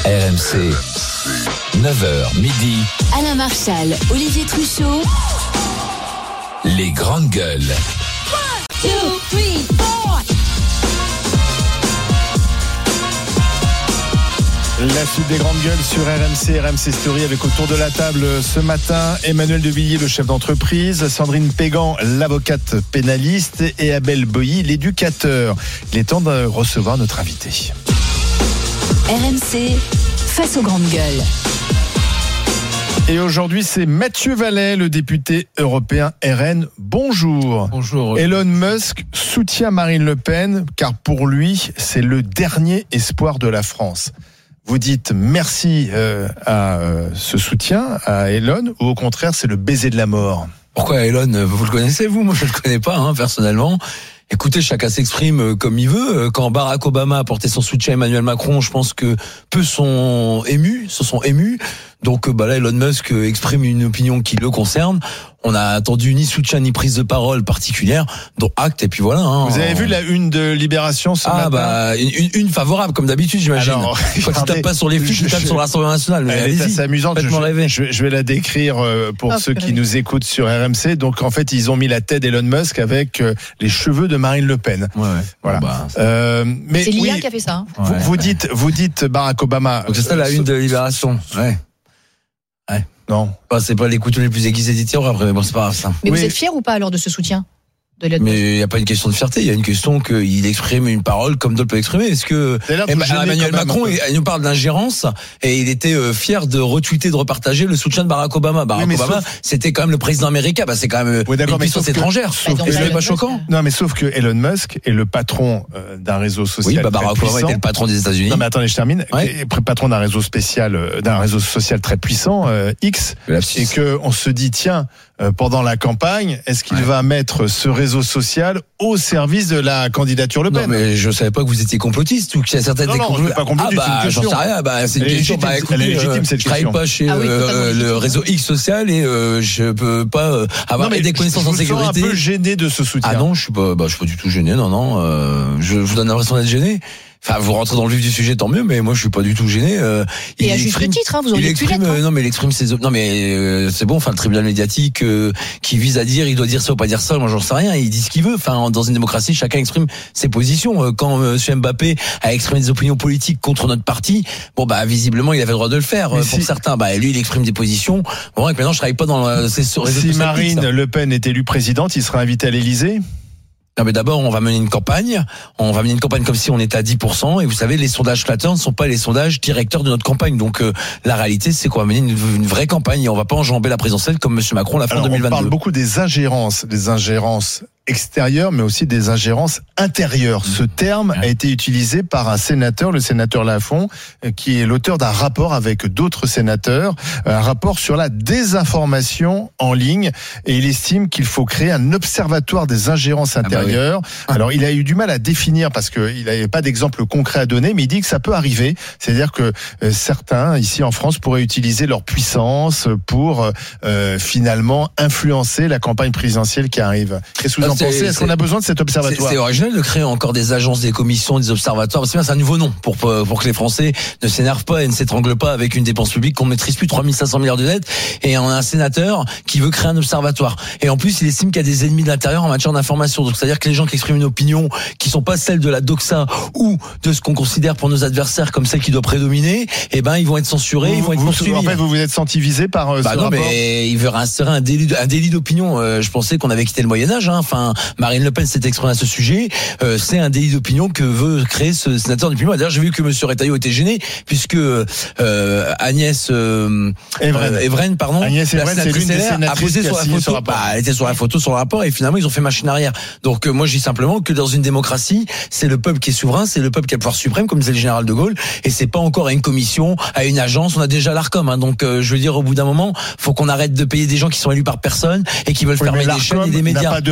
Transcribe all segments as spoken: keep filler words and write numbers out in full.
R M C, neuf heures midi. Alain Marchal, Olivier Truchot. Les grandes gueules. one, two, three, four. La suite des grandes gueules sur R M C, R M C Story, avec autour de la table ce matin Emmanuel Devilliers, le chef d'entreprise, Sandrine Pégan, l'avocate pénaliste, et Abel Boilly, l'éducateur. Il est temps de recevoir notre invité. R M C, face aux grandes gueules. Et aujourd'hui, c'est Mathieu Vallet, le député européen R N. Bonjour. Bonjour. Elon Musk soutient Marine Le Pen, car pour lui, c'est le dernier espoir de la France. Vous dites merci euh, à euh, ce soutien, à Elon, ou au contraire, c'est le baiser de la mort? Pourquoi Elon? Vous le connaissez, vous? Moi, je le connais pas, hein, personnellement. Écoutez, chacun s'exprime comme il veut. Quand Barack Obama a apporté son soutien à Emmanuel Macron, je pense que peu sont émus, se sont émus. Donc bah là, Elon Musk exprime une opinion qui le concerne. On a attendu ni soutien ni prise de parole particulière, dont acte, et puis voilà. Hein. Vous avez vu la une de Libération ce ah, matin? bah une, une favorable, comme d'habitude, j'imagine. Alors, quand tu tapes pas sur les flics, tu tapes sur l'Assemblée nationale. Mais elle est assez amusante. Je, rêver. Je, je vais la décrire pour oh, ceux qui nous écoutent sur R M C. Donc en fait, ils ont mis la tête d'Elon Musk avec les cheveux de Marine Le Pen. Ouais, ouais. Voilà. Bah, euh, mais c'est l'I A oui, qui a fait ça. Hein. Vous, ouais. vous dites, vous dites Barack Obama. Donc c'est ça la une de Libération. Ouais. Ouais. Non. Bah, c'est pas les couteaux les plus aiguisés des tireurs après, mais bon, c'est pas grave ça. Mais oui. Vous êtes fier ou pas alors de ce soutien de Elon Musk? Mais il n'y a pas une question de fierté, il y a une question qu'il exprime une parole comme d'autres peuvent exprimer. Est-ce que Emmanuel Macron, il nous parle d'ingérence et il était fier de retweeter, de repartager le soutien de Barack Obama. Barack oui, Obama, sauf... c'était quand même le président américain, bah, c'est quand même oui, une puissance étrangère. Que... Bah, c'est pas choquant. Non, mais sauf que Elon Musk est le patron d'un réseau social. Oui, bah, Barack Obama était le patron des États-Unis. Non, mais attendez, je termine. Ouais. Patron d'un réseau spécial, d'un réseau social très puissant, euh, X, et que on se dit tiens. Euh, pendant la campagne, est-ce qu'il ouais. va mettre ce réseau social au service de la candidature Le Pen? Non, mais je savais pas que vous étiez complotiste ou qu'il y a certaines non, non, complotistes. Pas complotiste, ah, bah, c'est une j'en sais rien. Bah, c'est une elle question. Est légitime, bah, écoutez, elle est légitime, cette je travaille question. pas chez ah oui, euh, le réseau X social et euh, je peux pas euh, avoir non, des connaissances je, je en sécurité. Je suis un peu gêné de ce soutien. Ah non, je suis pas, bah, je suis pas du tout gêné. Non, non. Euh, je vous donne l'impression d'être gêné. Enfin, vous rentrez dans le vif du sujet, tant mieux, mais moi je suis pas du tout gêné. Euh, et à juste titre, hein, vous auriez pu l'être. Euh, non, mais il exprime ses, non, mais euh, c'est bon. Enfin, le tribunal médiatique euh, qui vise à dire, il doit dire ça ou pas dire ça. Moi, j'en sais rien. Il dit ce qu'il veut. Enfin, dans une démocratie, chacun exprime ses positions. Quand euh, M. Mbappé a exprimé des opinions politiques contre notre parti, bon bah visiblement, il avait le droit de le faire. Mais pour si... certains, bah lui, il exprime des positions. Bon, et maintenant, je travaille pas dans le. C'est sur si Marine ça. Le Pen est élue présidente, il sera invité à l'Élysée. Non mais d'abord on va mener une campagne, on va mener une campagne comme si on était à dix pour cent et vous savez les sondages flatteurs ne sont pas les sondages directeurs de notre campagne donc euh, la réalité c'est qu'on va mener une, une vraie campagne et on va pas enjamber la présidentielle comme M. Macron l'a fait en deux mille vingt-deux. On parle beaucoup des ingérences, des ingérences extérieures mais aussi des ingérences intérieures. Ce terme a été utilisé par un sénateur, le sénateur Lafont, qui est l'auteur d'un rapport avec d'autres sénateurs, un rapport sur la désinformation en ligne et il estime qu'il faut créer un observatoire des ingérences intérieures. Ah bah oui. Alors il a eu du mal à définir parce qu'il n'avait pas d'exemple concret à donner mais il dit que ça peut arriver, c'est-à-dire que euh, certains ici en France pourraient utiliser leur puissance pour euh, finalement influencer la campagne présidentielle qui arrive. Qu'est-ce que vous en pensez? Est-ce qu'on a besoin de cet observatoire? C'est, c'est original de créer encore des agences, des commissions, des observatoires. C'est bien, c'est un nouveau nom pour pour que les Français ne s'énervent pas et ne s'étranglent pas avec une dépense publique qu'on maîtrise plus, trois mille cinq cents milliards de dettes. Et on a un sénateur qui veut créer un observatoire. Et en plus, il estime qu'il y a des ennemis de l'intérieur en matière d'information. Donc, c'est-à-dire que les gens qui expriment une opinion qui sont pas celles de la doxa ou de ce qu'on considère pour nos adversaires comme celle qui doit prédominer, eh ben, ils vont être censurés, vous, ils vont être vous, poursuivis. En fait, vous vous êtes senti visé par euh, bah ce non, rapport. Mais il veut instaurer un délit, un délit d'opinion. Euh, je pensais qu'on avait quitté le Moyen-Âge, hein. Enfin, Marine Le Pen s'est exprimée à ce sujet. Euh, c'est un délit d'opinion que veut créer ce sénateur depuis moi. D'ailleurs, j'ai vu que M. Retailleau était gêné puisque euh, Agnès euh, Evren. Euh, Evren, pardon, Agnès Evren, c'est l'une des sénatrices a posé qui a sur la signé photo. ce rapport. Bah, elle était sur la photo, sur le rapport, et finalement ils ont fait machine arrière. Donc euh, moi je dis simplement que dans une démocratie, c'est le peuple qui est souverain, c'est le peuple qui a le pouvoir suprême, comme disait le général de Gaulle, et c'est pas encore à une commission, à une agence. On a déjà l'Arcom, hein, donc euh, je veux dire au bout d'un moment, faut qu'on arrête de payer des gens qui sont élus par personne et qui veulent oui, fermer des chaînes et des médias. N'a pas de regard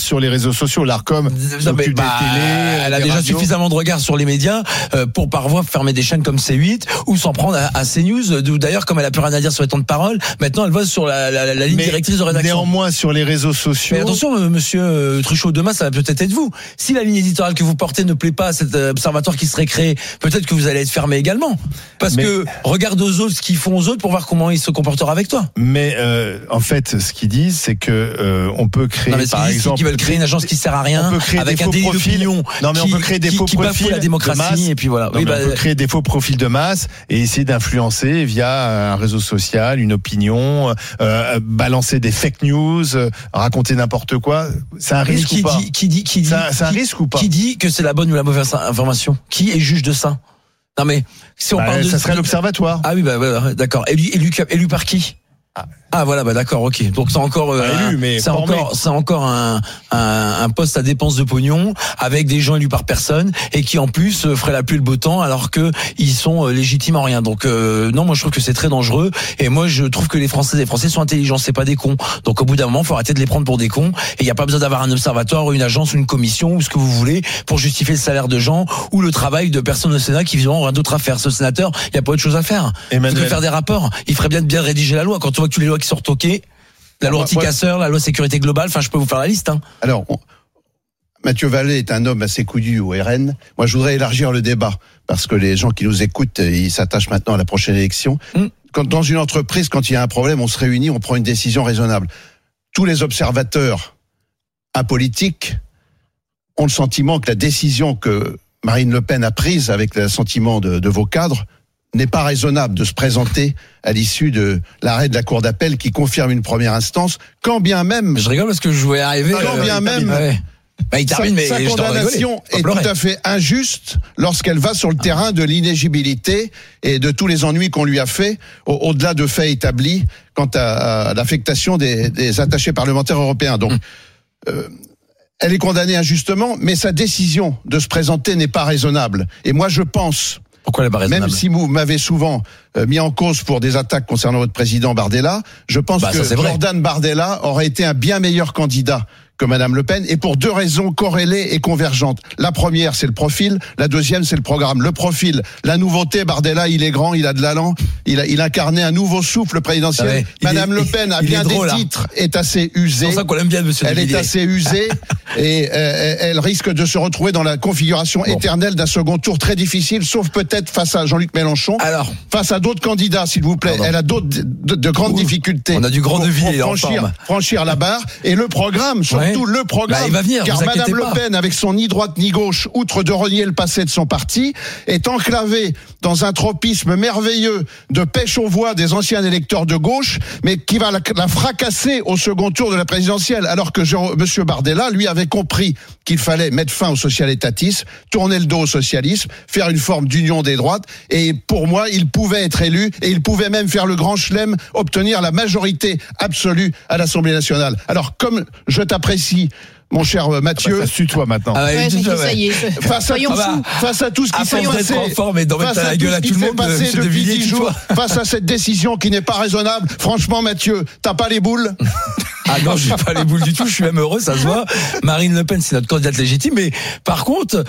sur les réseaux sociaux. L'Arcom s'occupe bah, des télés, elle a des déjà radios. suffisamment de regard sur les médias euh, pour parfois fermer des chaînes comme C huit ou s'en prendre à, à CNews. D'où d'ailleurs, comme elle a plus rien à dire sur les temps de parole, maintenant elle va sur la, la, la ligne Mais directrice de rédaction. Néanmoins, sur les réseaux sociaux. Mais attention, monsieur Truchot, demain ça va peut-être être vous. Si la ligne éditoriale que vous portez ne plaît pas à cet observatoire qui serait créé, peut-être que vous allez être fermé également. Parce mais, que regarde aux autres ce qu'ils font aux autres pour voir comment ils se comportera avec toi. Mais euh, en fait, ce qu'ils disent, c'est que euh, on peut créer, non, mais par exemple, qu'ils veulent créer une agence qui sert à rien, on peut créer avec des un faux délit profils. d'opinion. Non, mais qui, on peut créer des qui, faux qui profils la démocratie de masse. Et puis voilà. Non, oui, bah, bah, on peut créer des faux profils de masse et essayer d'influencer via un réseau social, une opinion, euh, balancer des fake news, euh, raconter n'importe quoi. C'est un risque qui ou pas dit, qui dit, qui dit, C'est un, c'est un qui, risque ou pas Qui dit que c'est la bonne ou la mauvaise information? Qui est juge de ça? Non mais si on bah, parle de ça serait l'observatoire. Ah oui bah voilà, d'accord. Élu, élu, élu par qui? Ah. ah voilà bah d'accord, ok, donc c'est encore euh, élu, mais c'est encore c'est encore un, un un poste à dépense de pognon avec des gens élus par personne et qui en plus euh, feraient la pluie et le beau temps alors que ils sont euh, légitimes en rien. Donc euh, non, moi je trouve que c'est très dangereux et moi je trouve que les Français les Français sont intelligents, c'est pas des cons. Donc au bout d'un moment faut arrêter de les prendre pour des cons et il y a pas besoin d'avoir un observatoire ou une agence ou une commission ou ce que vous voulez pour justifier le salaire de gens ou le travail de personnes au Sénat qui visiblement ont rien d'autre à faire. Ce sénateur, il y a pas autre chose à faire. Emmanuel. Il faut faire des rapports, il ferait bien de bien rédiger la loi quand tu vois que toutes les lois qui sortent toquées. La loi anti-casseurs, la loi sécurité globale, enfin je peux vous faire la liste. Hein. Alors, on, Mathieu Vallée est un homme assez couillu au R N. Moi je voudrais élargir le débat, parce que les gens qui nous écoutent, ils s'attachent maintenant à la prochaine élection. Mm. Quand, dans une entreprise, quand il y a un problème, on se réunit, on prend une décision raisonnable. Tous les observateurs apolitiques ont le sentiment que la décision que Marine Le Pen a prise, avec l'assentiment de, de vos cadres, n'est pas raisonnable de se présenter à l'issue de l'arrêt de la Cour d'appel qui confirme une première instance, quand bien même... Je rigole parce que je voulais arriver... Quand euh, bien même... Ouais. Bah, il termine, mais sa condamnation est tout à fait injuste lorsqu'elle va sur le ah. terrain de l'inéligibilité et de tous les ennuis qu'on lui a fait, au- au-delà de faits établis quant à, à l'affectation des, des attachés parlementaires européens. Donc, hum. euh, elle est condamnée injustement, mais sa décision de se présenter n'est pas raisonnable. Et moi, je pense... Pourquoi elle est pas raisonnable ? Même si vous m'avez souvent euh, mis en cause pour des attaques concernant votre président Bardella, je pense bah, que ça, Jordan Bardella aurait été un bien meilleur candidat que Madame Le Pen, et pour deux raisons corrélées et convergentes. La première, c'est le profil. La deuxième, c'est le programme. Le profil, la nouveauté, Bardella, il est grand, il a de l'allant, il a, il incarnait un nouveau souffle présidentiel. Ah ouais, Madame est, Le Pen a bien drôle, des titres, hein. Est assez usée. C'est pour ça qu'on l'aime bien, monsieur. Elle est assez usée et euh, elle risque de se retrouver dans la configuration bon. éternelle d'un second tour très difficile, sauf peut-être face à Jean-Luc Mélenchon. Alors, face à d'autres candidats, s'il vous plaît. Pardon. Elle a d'autres de, de, de grandes Ouh. difficultés. On a du grand pour, devis pour franchir, franchir la barre. Et le programme, surtout ouais. le programme. Bah, il va venir, car Madame Le Pen, avec son ni droite ni gauche, outre de renier le passé de son parti, est enclavée dans un tropisme merveilleux de pêche aux voix des anciens électeurs de gauche, mais qui va la, la fracasser au second tour de la présidentielle. Alors que Jean, Monsieur Bardella, lui, avait compris qu'il fallait mettre fin au social-étatisme, tourner le dos au socialisme, faire une forme d'union des droites. Et pour moi, il pouvait être élu et il pouvait même faire le grand chelem, obtenir la majorité absolue à l'Assemblée nationale. Alors, comme je t'apprécie, mon cher Mathieu, ah bah, ça suit toi maintenant. Ah ouais, ouais, ça y est. Face à, tout, face à tout ce qui s'est passé, face à tout ce qui s'est passé depuis dix jours, face à cette décision qui n'est pas raisonnable, franchement, Mathieu, t'as pas les boules? Ah non, j'ai pas les boules du tout, je suis même heureux, ça se voit. Marine Le Pen, c'est notre candidate légitime, mais par contre,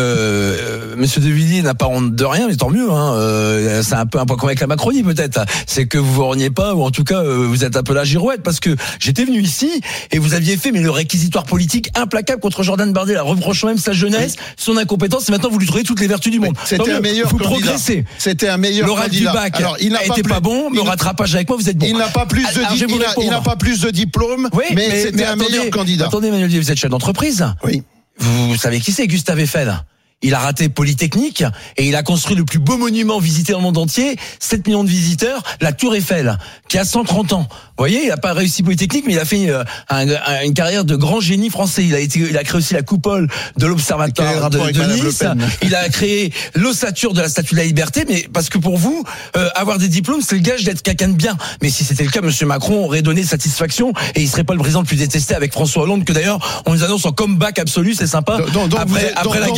euh, Monsieur De Villiers n'a pas honte de rien, mais tant mieux. Hein. Euh, c'est un peu un point comme avec la Macronie peut-être. C'est que vous vous reniez pas, ou en tout cas euh, vous êtes un peu la girouette, parce que j'étais venu ici et vous aviez fait mais le réquisitoire politique implacable contre Jordan Bardella, reprochant même sa jeunesse, son incompétence, et maintenant vous lui trouvez toutes les vertus du monde. C'était un meilleur vous candidat. Progressez. C'était un meilleur L'oral candidat. Du bac Alors, il n'a a pas été plus, pas bon, mais au rattrapage avec moi vous êtes bon. Il n'a pas plus de, Alors, di- il a, il n'a pas plus de diplôme, oui, mais, mais c'était mais un attendez, meilleur candidat. Attendez, Emmanuel Dieu, vous êtes chef d'entreprise. Oui. Vous, vous savez qui c'est, Gustave Eiffel? Il a raté Polytechnique et il a construit le plus beau monument visité dans le monde entier, sept millions de visiteurs, la Tour Eiffel, qui a cent trente ans. Vous voyez, il a pas réussi Polytechnique, mais il a fait euh, un, un, une carrière de grand génie français. Il a été, il a créé aussi la coupole de l'Observatoire de, de Nice. Il a créé l'ossature de la Statue de la Liberté, mais parce que pour vous, euh, avoir des diplômes, c'est le gage d'être quelqu'un de bien. Mais si c'était le cas, Monsieur Macron aurait donné satisfaction et il serait pas le président le plus détesté avec François Hollande, que d'ailleurs on nous annonce en comeback absolu, c'est sympa. Donc, donc après, êtes, après donc, la guerre vous des êtes, étoiles.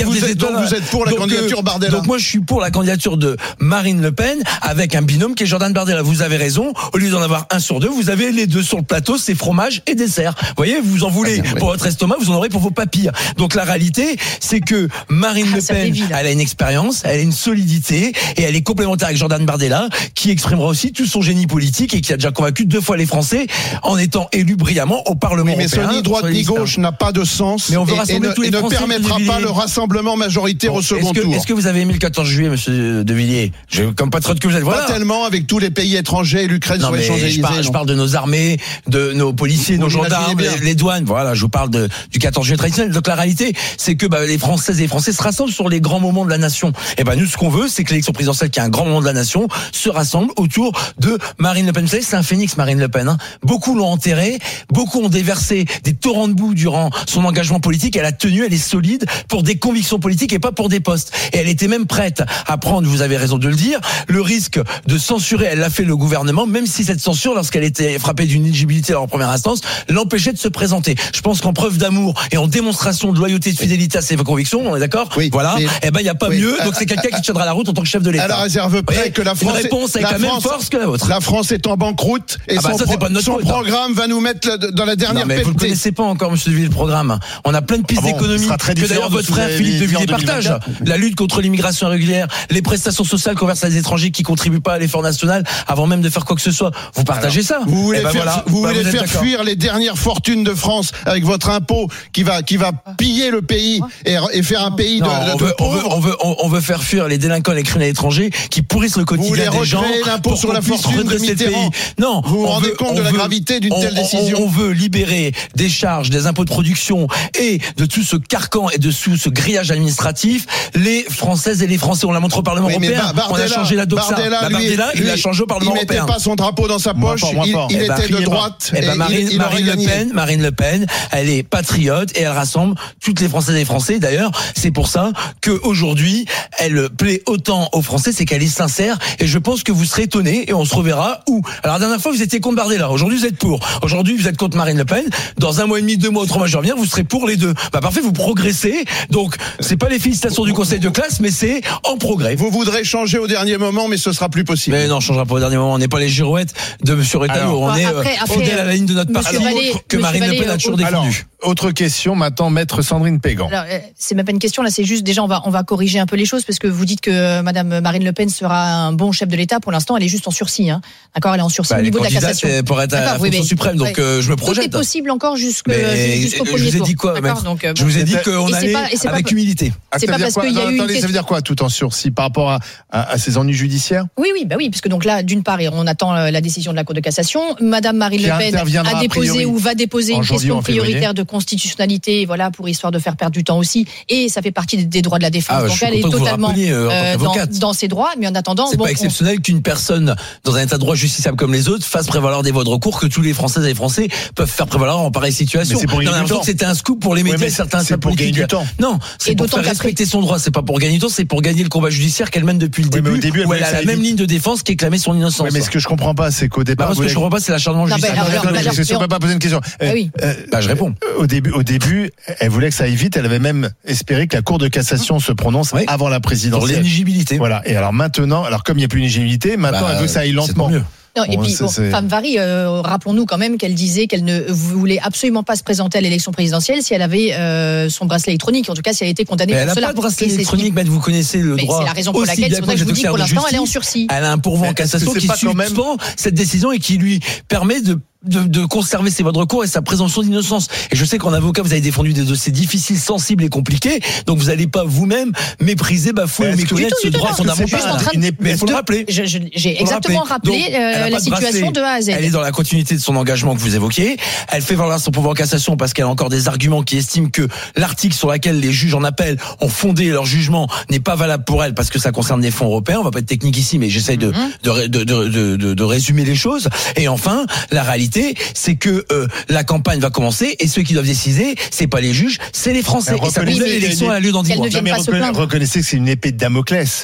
donc vous êtes pour la donc, candidature euh, Bardella. Donc moi je suis pour la candidature de Marine Le Pen avec un binôme qui est Jordan Bardella. Vous avez raison. Au lieu d'en avoir un sur deux, vous avez les deux sur le plateau, c'est fromage et dessert. Vous voyez, vous en voulez ah bien, pour ouais. votre estomac, vous en aurez pour vos papilles. Donc la réalité, c'est que Marine ah, Le Pen, elle a une expérience, elle a une solidité et elle est complémentaire avec Jordan Bardella, qui exprimera aussi tout son génie politique et qui a déjà convaincu deux fois les Français en étant élu brillamment au Parlement oui, mais européen. Mais ce ni droite ni gauche n'a pas de sens. Mais on veut et, rassembler et tous ne, les et Français. ne permettra pas le rassemblement majoritaire bon, au second est-ce que, tour. Est-ce que vous avez aimé le quatorze juillet, monsieur De Villiers? Je, comme patriote que vous êtes, voilà. Pas tellement avec tous les pays étrangers, l'Ukraine sur les Champs-Élysées. Je parle, je parle de nos armées, de nos policiers, vous nos gendarmes, les, les douanes. Voilà, je vous parle de, du quatorze juillet traditionnel. Donc la réalité, c'est que bah, les Françaises et les Français se rassemblent sur les grands moments de la nation. Et ben bah, nous, ce qu'on veut, c'est que l'élection présidentielle, qui est un grand moment de la nation, se rassemble autour de Marine Le Pen. Vous savez, c'est un phénix, Marine Le Pen. Hein. Beaucoup l'ont enterré, beaucoup ont déversé des torrents de boue durant son engagement politique. Elle a tenu, elle est solide pour des convictions politiques et pas pour des postes. Et elle était même prête à prendre, vous avez raison de le dire, le risque de censurer. Elle l'a fait le gouvernement, même si cette censure, lorsqu'elle était frappée d'une inéligibilité en première instance, l'empêchait de se présenter. Je pense qu'en preuve d'amour et en démonstration de loyauté et de fidélité à ses convictions, on est d'accord? Oui. Voilà. Mais, eh ben, il n'y a pas oui. mieux. Donc c'est quelqu'un qui tiendra la route en tant que chef de l'État. À la réserve près que la France. Une réponse avec la, la France, même force que la vôtre. La France est en banqueroute et ah bah son, ça, pro- son programme va nous mettre dans la dernière. Non, mais vous ne connaissez pas encore, monsieur De Villiers, le programme. On a plein de pistes ah bon, d'économie que d'ailleurs votre frère Philippe De Villiers partage. La lutte contre l'immigration irrégulière, les prestations sociales qu'on verse à des étrangers qui contribuent pas à l'effort national avant même de faire quoi que ce soit. Vous partagez Alors, ça? Vous voulez eh ben faire, voilà. vous bah voulez vous faire fuir les dernières fortunes de France avec votre impôt qui va qui va piller le pays et, et faire un pays non, de, de, on, de veut, on, veut, on veut on veut faire fuir les délinquants et les criminels étrangers qui pourrissent le quotidien des gens. Vous voulez l'impôt sur la fortune de Mitterrand. Non, vous vous rendez compte de la gravité d'une telle décision? On veut libérer des charges, des impôts de production et de tout ce carcan et de tout ce grillage administratif les Françaises et les Français. On l'a montré au Parlement oui, européen. Bardella, on a changé la doxa. Bardella, la Bardella, lui, il l'a changé au Parlement il européen. Il mettait pas son drapeau dans sa poche. Moi, moi, il, il, il eh était ben, de droite. Eh ben, et Marine, il, il Marine Le Pen, Marine Le Pen, elle est patriote et elle rassemble toutes les Françaises et les Français. D'ailleurs, c'est pour ça qu'aujourd'hui, elle plaît autant aux Français, c'est qu'elle est sincère. Et je pense que vous serez étonnés et on se reverra où. Alors la dernière fois, vous étiez contre Bardella. Aujourd'hui, vous êtes pour. Aujourd'hui, vous êtes contre Marine Le Pen. Dans un mois et demi, deux mois, trois mois, je reviens, vous serez pour les deux. Bah parfait, vous progressez. Donc, c'est pas les félicitations du Conseil de classe, mais c'est en progrès. Vous voudrez changer au dernier moment, mais ce sera plus possible. Mais non, on changera pas au dernier moment. On n'est pas les girouettes de Monsieur Retailleau. On est après, après, au-delà de la ligne de notre parti Vallée, que Marine Vallée, Le Pen a toujours défendu. Alors, autre question maintenant, maître Sandrine Pégan. Alors, c'est même pas une question là, c'est juste déjà on va on va corriger un peu les choses parce que vous dites que Madame Marine Le Pen sera un bon chef de l'État. Pour l'instant, elle est juste en sursis. Hein. D'accord, elle est en sursis bah, au niveau de la cassation. Pour être à la oui, fonction mais, suprême, donc ouais. euh, je me projette. Tout est possible encore jusqu'au jusqu'au premier tour. Je vous ai dit quoi donc, Je vous ai dit qu'on allait avec humilité. C'est pas parce qu'il y a eu. Ça veut dire quoi tout en sursis par rapport à, à, à ces ennuis judiciaires? Oui, oui, bah oui, puisque donc là, d'une part, on attend la décision de la Cour de cassation. Madame Marine Le Pen a déposé ou va déposer une question prioritaire de constitutionnalité, voilà, pour histoire de faire perdre du temps aussi. Et ça fait partie des, des droits de la défense. Ah, donc elle est totalement euh, dans, dans ses droits. Mais en attendant, c'est bon, pas exceptionnel on... qu'une personne dans un état de droit justiciable comme les autres fasse prévaloir des voies de recours que tous les Françaises et les Français peuvent faire prévaloir en pareille situation. Mais c'est pour gagner du temps. C'était un scoop pour les médias, ouais, certains c'est pour gagner du temps. Non, c'est pour faire respecter son droit. C'est pas pour gagner du temps, c'est pour gagner le combat judiciaire qu'elle mène depuis le début. Oui, début où elle a la même ligne de défense qui clamait son innocence. Oui, mais ce que je comprends pas, c'est qu'au départ, bah, ce que je comprends pas, c'est l'acharnement judiciaire. Je ne peux pas poser une question. Bah, je réponds. Au début, au début, elle voulait que ça aille vite. Elle avait même espéré que la Cour de cassation se prononce oui. avant la présidentielle. Pour l'éligibilité. Voilà. Et alors maintenant, alors comme il n'y a plus d'éligibilité, maintenant bah, elle veut que ça aille lentement. Non, et bon, puis, bon, Femme Varie, euh, rappelons-nous quand même qu'elle disait qu'elle ne voulait absolument pas se présenter à l'élection présidentielle si elle avait euh, son bracelet électronique. En tout cas, si elle a été condamnée mais pour elle cela. Elle n'a pas de bracelet électronique, mais vous connaissez le mais droit. C'est la raison pour laquelle, c'est pour ça que je vous dis, pour l'instant, elle est en sursis. Elle a un pourvoi en cassation qui suspend même... cette décision et qui lui permet de De, de conserver ses voies de recours et sa présomption d'innocence. Et je sais qu'en avocat, vous avez défendu des dossiers difficiles, sensibles et compliqués, donc vous n'allez pas vous-même mépriser, bafouer ou méconnaître ce droit fondamental. Mais il faut le rappeler. Je, je, j'ai exactement rappelé donc, euh, la situation de A à Z. Elle est dans la continuité de son engagement que vous évoquiez. Elle fait valoir son pouvoir en cassation parce qu'elle a encore des arguments qui estiment que l'article sur lequel les juges en appel ont fondé leur jugement n'est pas valable pour elle parce que ça concerne des fonds européens. On va pas être technique ici, mais j'essaye de, mm-hmm. de, de, de, de, de, de résumer les choses. Et enfin, la réalité, c'est que euh, la campagne va commencer et ceux qui doivent décider, c'est pas les juges, c'est les Français. Et ça, l'élection a lieu dans dix mois. Mais reconnaissez que c'est une épée de Damoclès.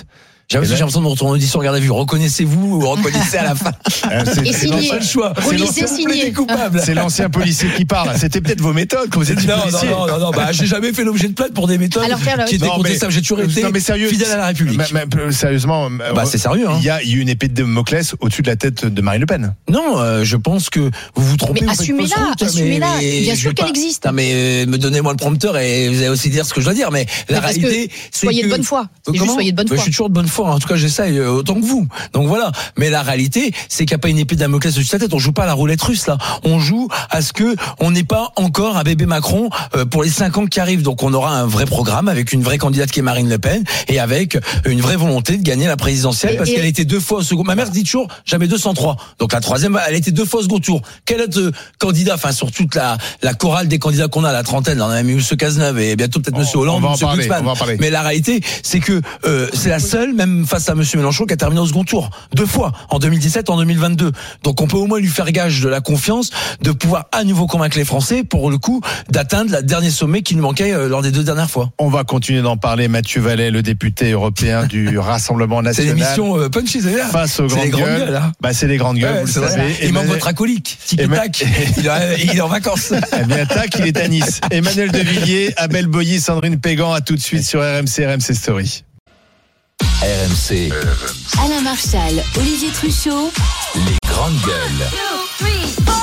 J'avais j'ai l'impression de retourner en audition, regardez, vous reconnaissez-vous ou reconnaissez à la fin. Et signé. Pas le choix. Policier signé. C'est l'ancien policier qui parle. C'était peut-être vos méthodes quand vous étiez non, policier. Non, non, non, non, bah, j'ai jamais fait l'objet de plainte pour des méthodes Alors, qui étaient contestables. J'ai toujours été non, mais sérieux, fidèle à la République. Mais, mais, sérieusement, bah, c'est sérieux. Hein. Il y a eu une épée de Damoclès au-dessus de la tête de Marine Le Pen. Non, euh, je pense que vous vous trompez. Mais assumez-la, assumez-la. Bien sûr qu'elle existe. Non, mais euh, me donnez-moi le prompteur et vous allez aussi dire ce que je dois dire. Mais la mais réalité, c'est soyez que... de bonne foi. C'est juste soyez de bonne foi. Je suis toujours de bonne foi. En tout cas, j'essaye euh, autant que vous. Donc voilà. Mais la réalité, c'est qu'il n'y a pas une épée de Damoclès au-dessus de la tête. On joue pas à la roulette russe là. On joue à ce que on n'ait pas encore un bébé Macron euh, pour les cinq ans qui arrivent. Donc on aura un vrai programme avec une vraie candidate qui est Marine Le Pen et avec une vraie volonté de gagner la présidentielle et parce et qu'elle a été deux fois au second. Ma mère dit toujours jamais deux cent trois. Donc la troisième, elle a été deux fois au second tour. Quel autre candidat, enfin sur toute la la chorale des candidats qu'on a, la trentaine, on a même eu M. Cazeneuve et bientôt peut-être M. Hollande, M. Glucksmann. Mais la réalité, c'est que euh, c'est la seule, même face à M. Mélenchon, qui a terminé au second tour deux fois, en deux mille dix-sept, en deux mille vingt-deux. Donc on peut au moins lui faire gage de la confiance, de pouvoir à nouveau convaincre les Français, pour le coup, d'atteindre le dernier sommet qui nous manquait euh, lors des deux dernières fois. On va continuer d'en parler. Mathieu Vallet, le député européen du Rassemblement National. C'est l'émission euh, Punchy, c'est là. Face aux grandes, grandes gueules. gueules hein. Bah c'est les grandes gueules, ouais, vous le savez. Il manque votre acolyte, Tic et Tac. Il, il est en vacances. Eh bien, Tac, il est à Nice. Emmanuel Devilliers, Abel Boilly, Sandrine Pégan, à tout de suite sur R M C, R M C Story. R M C. Alain Marchal, Olivier Truchot. Les grandes gueules. two, three, four.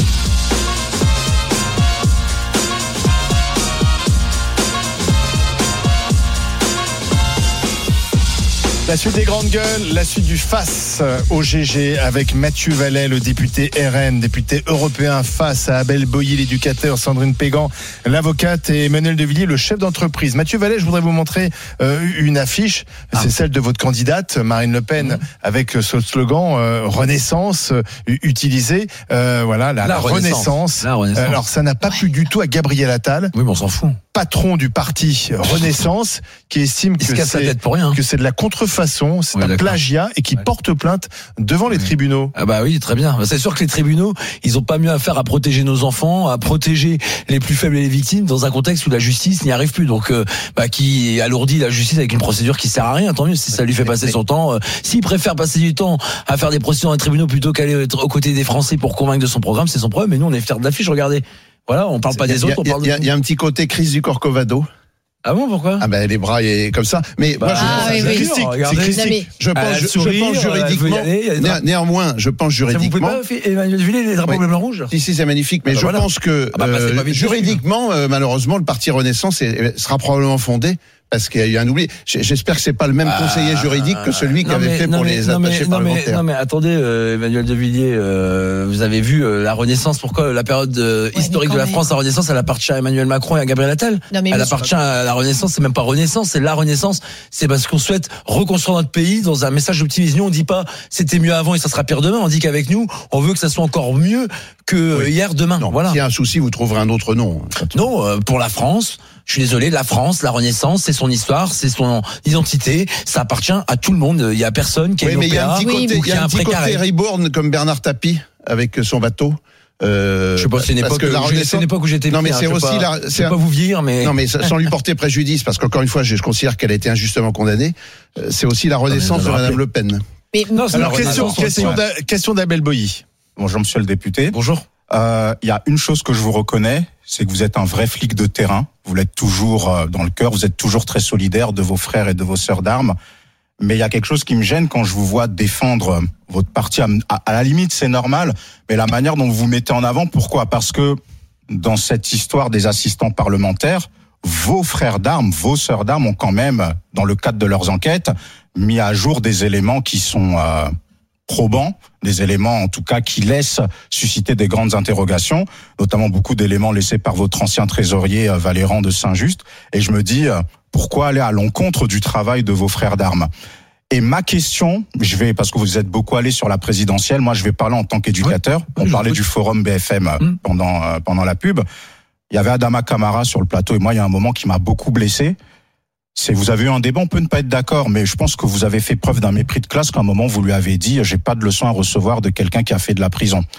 La suite des grandes gueules, la suite du face au G G avec Mathieu Vallet, le député R N, député européen, face à Abel Boilly, l'éducateur, Sandrine Pégan, l'avocate, et Emmanuel Devilliers, le chef d'entreprise. Mathieu Vallet, je voudrais vous montrer euh, une affiche. Ah. C'est celle de votre candidate, Marine Le Pen, mmh. avec ce slogan euh, Renaissance euh, utilisé. Euh, voilà, la, la, la, renaissance. renaissance. la Renaissance. Alors, ça n'a pas ouais. plu du tout à Gabriel Attal. Oui, mais on s'en fout. Patron du parti Renaissance, qui estime que c'est, pour rien. que c'est de la contrefaçon, c'est oui, un d'accord. plagiat et qui ouais. porte plainte devant les oui. tribunaux. Ah bah oui, très bien. C'est sûr que les tribunaux, ils ont pas mieux à faire à protéger nos enfants, à protéger les plus faibles et les victimes dans un contexte où la justice n'y arrive plus. Donc, euh, bah, qui alourdit la justice avec une procédure qui sert à rien, tant mieux si ça lui fait passer son temps. Euh, s'il préfère passer du temps à faire des procédures dans les tribunaux plutôt qu'aller être aux côtés des Français pour convaincre de son programme, c'est son problème. Mais nous, on est fiers de l'affiche, regardez. Voilà, on parle pas des autres, on parle de nous. Il y a un petit côté crise du Corcovado. Ah bon, pourquoi? Ah ben les bras et comme ça. Mais bah, moi je ah, pense, oui, c'est oui. christique, c'est christique. Je pense, je, sourire, je pense juridiquement. Aller, né, néanmoins, je pense juridiquement. Ça vous plaît pas, Emmanuel Devilliers, les drapeaux oui. bleu blanc rouge? Si si, c'est magnifique. Mais ah bah je voilà. pense que ah bah, euh, juridiquement, euh, malheureusement, le parti Renaissance est, sera probablement fondé. Parce qu'il y a eu un oubli. J'espère que c'est pas le même conseiller ah, juridique que celui qui avait mais, fait pour mais, les attachés mais, parlementaires. Mais, non mais attendez, euh, Emmanuel Devilliers, euh, vous avez vu euh, la Renaissance. Pourquoi la période euh, ouais, historique de la France, la Renaissance, elle appartient à Emmanuel Macron et à Gabriel Attal. Non, mais elle appartient à la Renaissance. C'est même pas Renaissance, c'est la Renaissance. C'est parce qu'on souhaite reconstruire notre pays dans un message d'optimisme. Nous, on dit pas c'était mieux avant et ça sera pire demain. On dit qu'avec nous, on veut que ça soit encore mieux que oui. hier, demain. Non, voilà. S'il y a un souci, vous trouverez un autre nom. Non, euh, pour la France. Je suis désolé, la France, la Renaissance, c'est son histoire, c'est son identité, ça appartient à tout le monde. Il y a personne qui a oui, une mais il y a un petit côté, il y a un, un petit côté Reborn comme Bernard Tapie avec son bateau. Euh, je sais pas, c'est une époque, que la Renaissance... c'est une époque où j'étais. Non, mais c'est aussi pas, la. C'est un... pas vous vieillir, mais. Non, mais sans lui porter préjudice, parce qu'encore une fois, je considère qu'elle a été injustement condamnée. C'est aussi la Renaissance de Madame Le Pen. Mais non, alors question, question, ouais. question d'Abel Boilly. Bonjour, Monsieur le député. Bonjour. Il euh, y a une chose que je vous reconnais, c'est que vous êtes un vrai flic de terrain. Vous l'êtes toujours euh, dans le cœur. Vous êtes toujours très solidaire de vos frères et de vos sœurs d'armes. Mais il y a quelque chose qui me gêne quand je vous vois défendre votre parti. À, à la limite, c'est normal. Mais la manière dont vous vous mettez en avant, pourquoi? Parce que dans cette histoire des assistants parlementaires, vos frères d'armes, vos sœurs d'armes ont quand même, dans le cadre de leurs enquêtes, mis à jour des éléments qui sont euh, probants, des éléments en tout cas qui laissent susciter des grandes interrogations, notamment beaucoup d'éléments laissés par votre ancien trésorier euh, Valéran de Saint-Just. Et je me dis, euh, pourquoi aller à l'encontre du travail de vos frères d'armes? Et ma question, je vais, parce que vous êtes beaucoup allé sur la présidentielle, moi je vais parler en tant qu'éducateur. Oui, On parlait du forum B F M mmh. pendant euh, pendant la pub. Il y avait Adama Camara sur le plateau et moi il y a un moment qui m'a beaucoup blessé. C'est vous avez eu un débat, on peut ne pas être d'accord, mais je pense que vous avez fait preuve d'un mépris de classe qu'à un moment vous lui avez dit j'ai pas de leçon à recevoir de quelqu'un qui a fait de la prison. Mmh.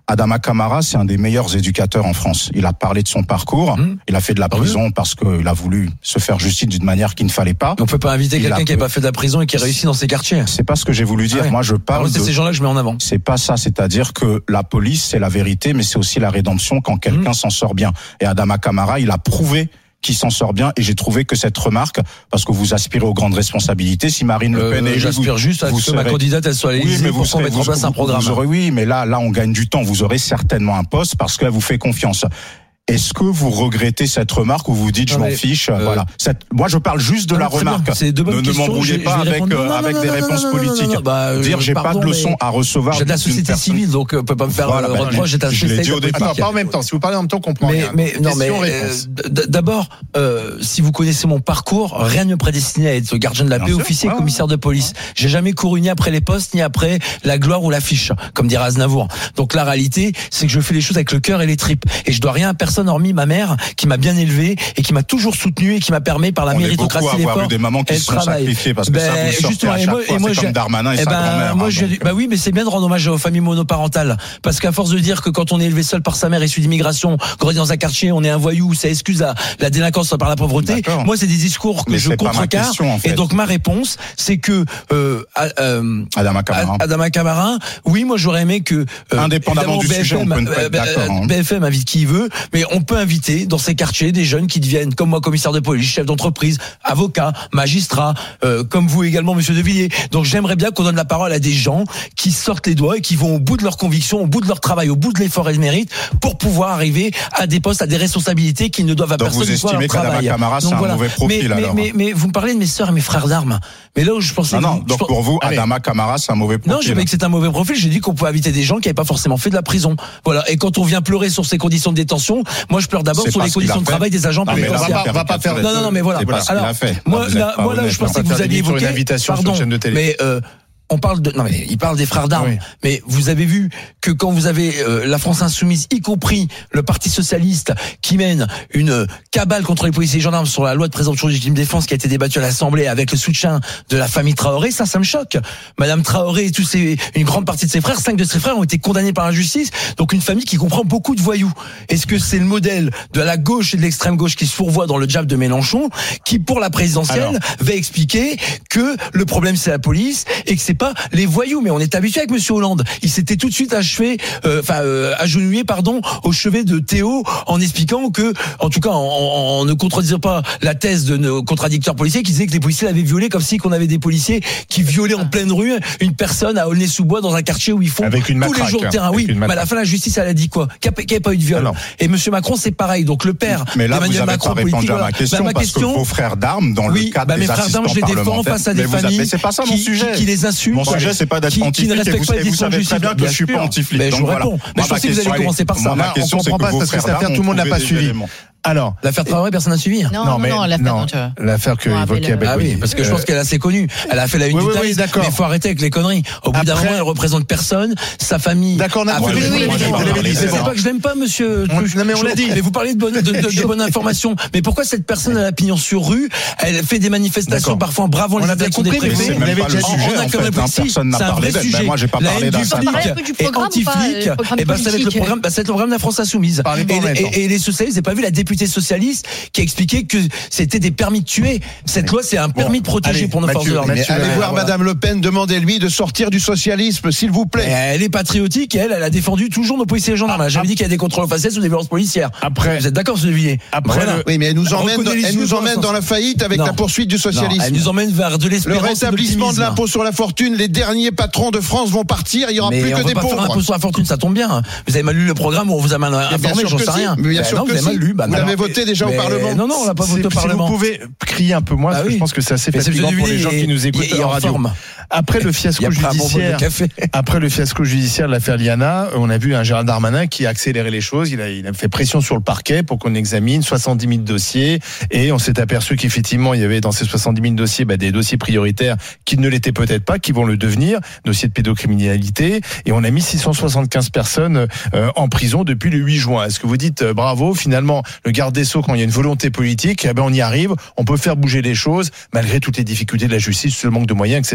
Adama Camara, c'est un des meilleurs éducateurs en France. Il a parlé de son parcours. Mmh. Il a fait de la prison oui. parce qu'il a voulu se faire justice d'une manière qu'il ne fallait pas. On peut pas inviter il quelqu'un a... qui n'a pas fait de la prison et qui a réussi dans ses quartiers. C'est pas ce que j'ai voulu dire. Ah ouais. Moi, je parle. Alors, c'est de... ces gens-là que je mets en avant. C'est pas ça. C'est-à-dire que la police, c'est la vérité, mais c'est aussi la rédemption quand quelqu'un mmh. s'en sort bien. Et Adama Camara, il a prouvé qui s'en sort bien, et j'ai trouvé que cette remarque, parce que vous aspirez aux grandes responsabilités, si Marine Le Pen euh, est j'aspire vous, juste à vous ce que serez... ma candidate elle soit à l'Élysée, oui, mais vous pour mettre en place un programme. Vous aurez, oui, mais là, là, on gagne du temps. Vous aurez certainement un poste parce qu'elle vous fait confiance. Est-ce que vous regrettez cette remarque ou vous dites je m'en fiche euh, Voilà. Cette, moi, je parle juste de non, la remarque. C'est de bonnes ne, questions. Ne m'embrouillez pas avec, non, non, avec non, des non, réponses non, politiques. Non, non, bah, dire j'ai pardon, pas de leçon à recevoir. J'ai de la société civile, donc on peut pas me faire voilà, euh, reproche. J'ai je l'ai dit au départ. Pas en même temps. Si vous parlez en même temps, on comprend rien. Mais non, mais d'abord, si vous connaissez mon parcours, rien ne me prédestinait à être gardien de la paix, officier, commissaire de police. J'ai jamais couru ni après les postes, ni après la gloire ou l'affiche, comme dirait Aznavour. Donc la réalité, c'est que je fais les choses avec le cœur et les tripes, et je dois rien à personne hormis ma mère, qui m'a bien élevé et qui m'a toujours soutenu et qui m'a permis par la on méritocratie et l'effort. On a des mamans qui se sont sacrifiées parce que ben, ça vous sortez à chaque fois, et moi, c'est comme Darmanin et, et sa ben, grand-mère. Moi, hein, je, bah oui, mais c'est bien de rendre hommage aux familles monoparentales, parce qu'à force de dire que quand on est élevé seul par sa mère issu d'immigration, grandi dans un quartier, on est un voyou, ça excuse la, la délinquance par la pauvreté. D'accord. Moi, c'est des discours que mais je contrecarre. En fait. Et donc ma réponse, c'est que euh, euh, Adama Camara. Adama Camara, oui, moi j'aurais aimé que euh, indépendamment du B F M, sujet, on peut ne pas être d'accord. Hein. B F M invite qui veut, mais on peut inviter dans ces quartiers des jeunes qui deviennent, comme moi, commissaire de police, chef d'entreprise, avocat, magistrat, euh, comme vous également, monsieur De Villiers. Donc j'aimerais bien qu'on donne la parole à des gens qui sortent les doigts et qui vont au bout de leurs convictions, au bout de leur travail, au bout de l'effort et de mérite, pour pouvoir arriver à des postes, à des responsabilités qui ne doivent à donc personne. Donc vous estimez qu'Adama Camara, c'est un voilà. mauvais profil, mais, alors mais, mais, mais vous me parlez de mes sœurs et mes frères d'armes. Mais là où je pensais... Non, non, que, donc je, pour vous, Adama Camara, c'est un mauvais profil. Non, je dis que c'est un mauvais profil, j'ai dit qu'on pouvait inviter des gens qui n'avaient pas forcément fait de la prison. Voilà. Et quand on vient pleurer sur ces conditions de détention, moi je pleure d'abord sur les conditions de travail des agents pénitentiaires. On va pas faire. Non, non, non, mais voilà. Alors, moi, là, moi, là, je pensais que vous alliez évoquer. Une invitation sur la chaîne de télé. Mais euh, on parle de, non mais il parle des frères d'armes. Oui. Mais vous avez vu que quand vous avez euh, la France insoumise, y compris le Parti socialiste, qui mène une cabale contre les policiers et gendarmes sur la loi de présomption de légitime défense qui a été débattue à l'Assemblée avec le soutien de la famille Traoré, ça, ça me choque. Madame Traoré et tous ses, une grande partie de ses frères, cinq de ses frères ont été condamnés par la justice. Donc une famille qui comprend beaucoup de voyous. Est-ce que c'est le modèle de la gauche et de l'extrême gauche qui se fourvoie dans le jab de Mélenchon, qui pour la présidentielle Alors. va expliquer que le problème c'est la police et que c'est pas les voyous, mais on est habitué avec Monsieur Hollande. Il s'était tout de suite achevé, enfin euh, euh, agenouillé, pardon, au chevet de Théo, en expliquant que, en tout cas, en, en, en ne contredisant pas la thèse de nos contradicteurs policiers, qui disaient que les policiers l'avaient violé, comme si qu'on avait des policiers qui violaient en pleine rue une personne à Aulnay-sous-Bois dans un quartier où ils font avec une tous matraque, les jours de terrain. Oui, mais à la fin la justice elle a dit quoi? Qu'il n'y avait pas eu de viol. Alors. Et Monsieur Macron c'est pareil. Donc le père mais là, d'Emmanuel Macron pas politique. À ma question, bah, ma parce question, que vos frères d'armes dans oui, le cadre bah, des assistants je les défends face à des familles c'est pas ça mon qui, sujet. Qui, qui les insultent. Mon sujet c'est pas d'être anti-flic et vous, et vous savez très bien que je suis pas anti-flic. Mais je vous réponds. Mais je pensais que vous allez commencer par ça. Ma question c'est que parce que cette affaire tout le monde n'a pas suivi. Alors, l'affaire Traoré, personne n'a suivi. Non, non, mais non, l'affaire, non, l'affaire que évoquait Abel. Ah oui, parce que je pense qu'elle est assez connue. Elle a fait la une oui, du oui, Times. Oui, d'accord. Mais il faut arrêter avec les conneries. Au bout d'un moment, elle représente personne, sa famille. D'accord, on a compris. C'est pas que je l'aime pas, monsieur. Non, mais on l'a dit. Mais vous parlez de bonne, de, de, de bonne information. Mais pourquoi cette personne a la pignon sur rue? Elle fait des manifestations parfois en bravant les actions des préfets. C'est même pas le sujet, en fait. Personne n'a parlé d'elle. Moi, j'ai pas parlé d'un flic et anti-flic. Et ben, ça va être le programme, ça va être le programme de la France Insoumise. Et les socialistes, j'ai pas vu la députée socialiste qui a expliqué que c'était des permis de tuer. Cette loi, c'est un permis bon, de protéger allez, pour nos forces de l'ordre. Allez voir voilà. Madame Le Pen, demandez-lui de sortir du socialisme, s'il vous plaît. Et elle est patriotique et elle, elle a défendu toujours nos policiers et gendarmes. Elle a jamais dit qu'il y a des contrôles aux faciès ou des violences policières. Après, vous êtes d'accord, ce Villiers? Après, voilà. le... oui, mais elle nous emmène, dans, elle nous emmène dans la faillite avec non. la poursuite du socialisme. Non, elle nous emmène vers de l'espérance. Le rétablissement de l'impôt sur la fortune, les derniers patrons de France vont partir, il y aura mais plus que des pauvres. Faire l'impôt sur la fortune, ça tombe bien. Vous avez mal lu le programme où on vous a mal informé, j'en sais rien. Mais bien sûr que vous avez mal lu. Vous l'avez voté déjà au Parlement. Non, non, on l'a pas voté au Parlement. Si vous pouvez crier un peu moins, parce que je pense que c'est assez fatigant pour les gens qui nous écoutent en radio. Après le fiasco judiciaire, après le fiasco judiciaire de l'affaire Liana, on a vu un Gérald Darmanin qui a accéléré les choses. Il a, il a fait pression sur le parquet pour qu'on examine soixante-dix mille dossiers, et on s'est aperçu qu'effectivement il y avait dans ces soixante-dix mille dossiers bah, des dossiers prioritaires qui ne l'étaient peut-être pas, qui vont le devenir, dossiers de pédocriminalité, et on a mis six cent soixante-quinze personnes euh, en prison depuis le huit juin. Est-ce que vous dites euh, bravo, finalement le garde des Sceaux, quand il y a une volonté politique, eh ben on y arrive, on peut faire bouger les choses malgré toutes les difficultés de la justice, le manque de moyens, et cetera, et cetera.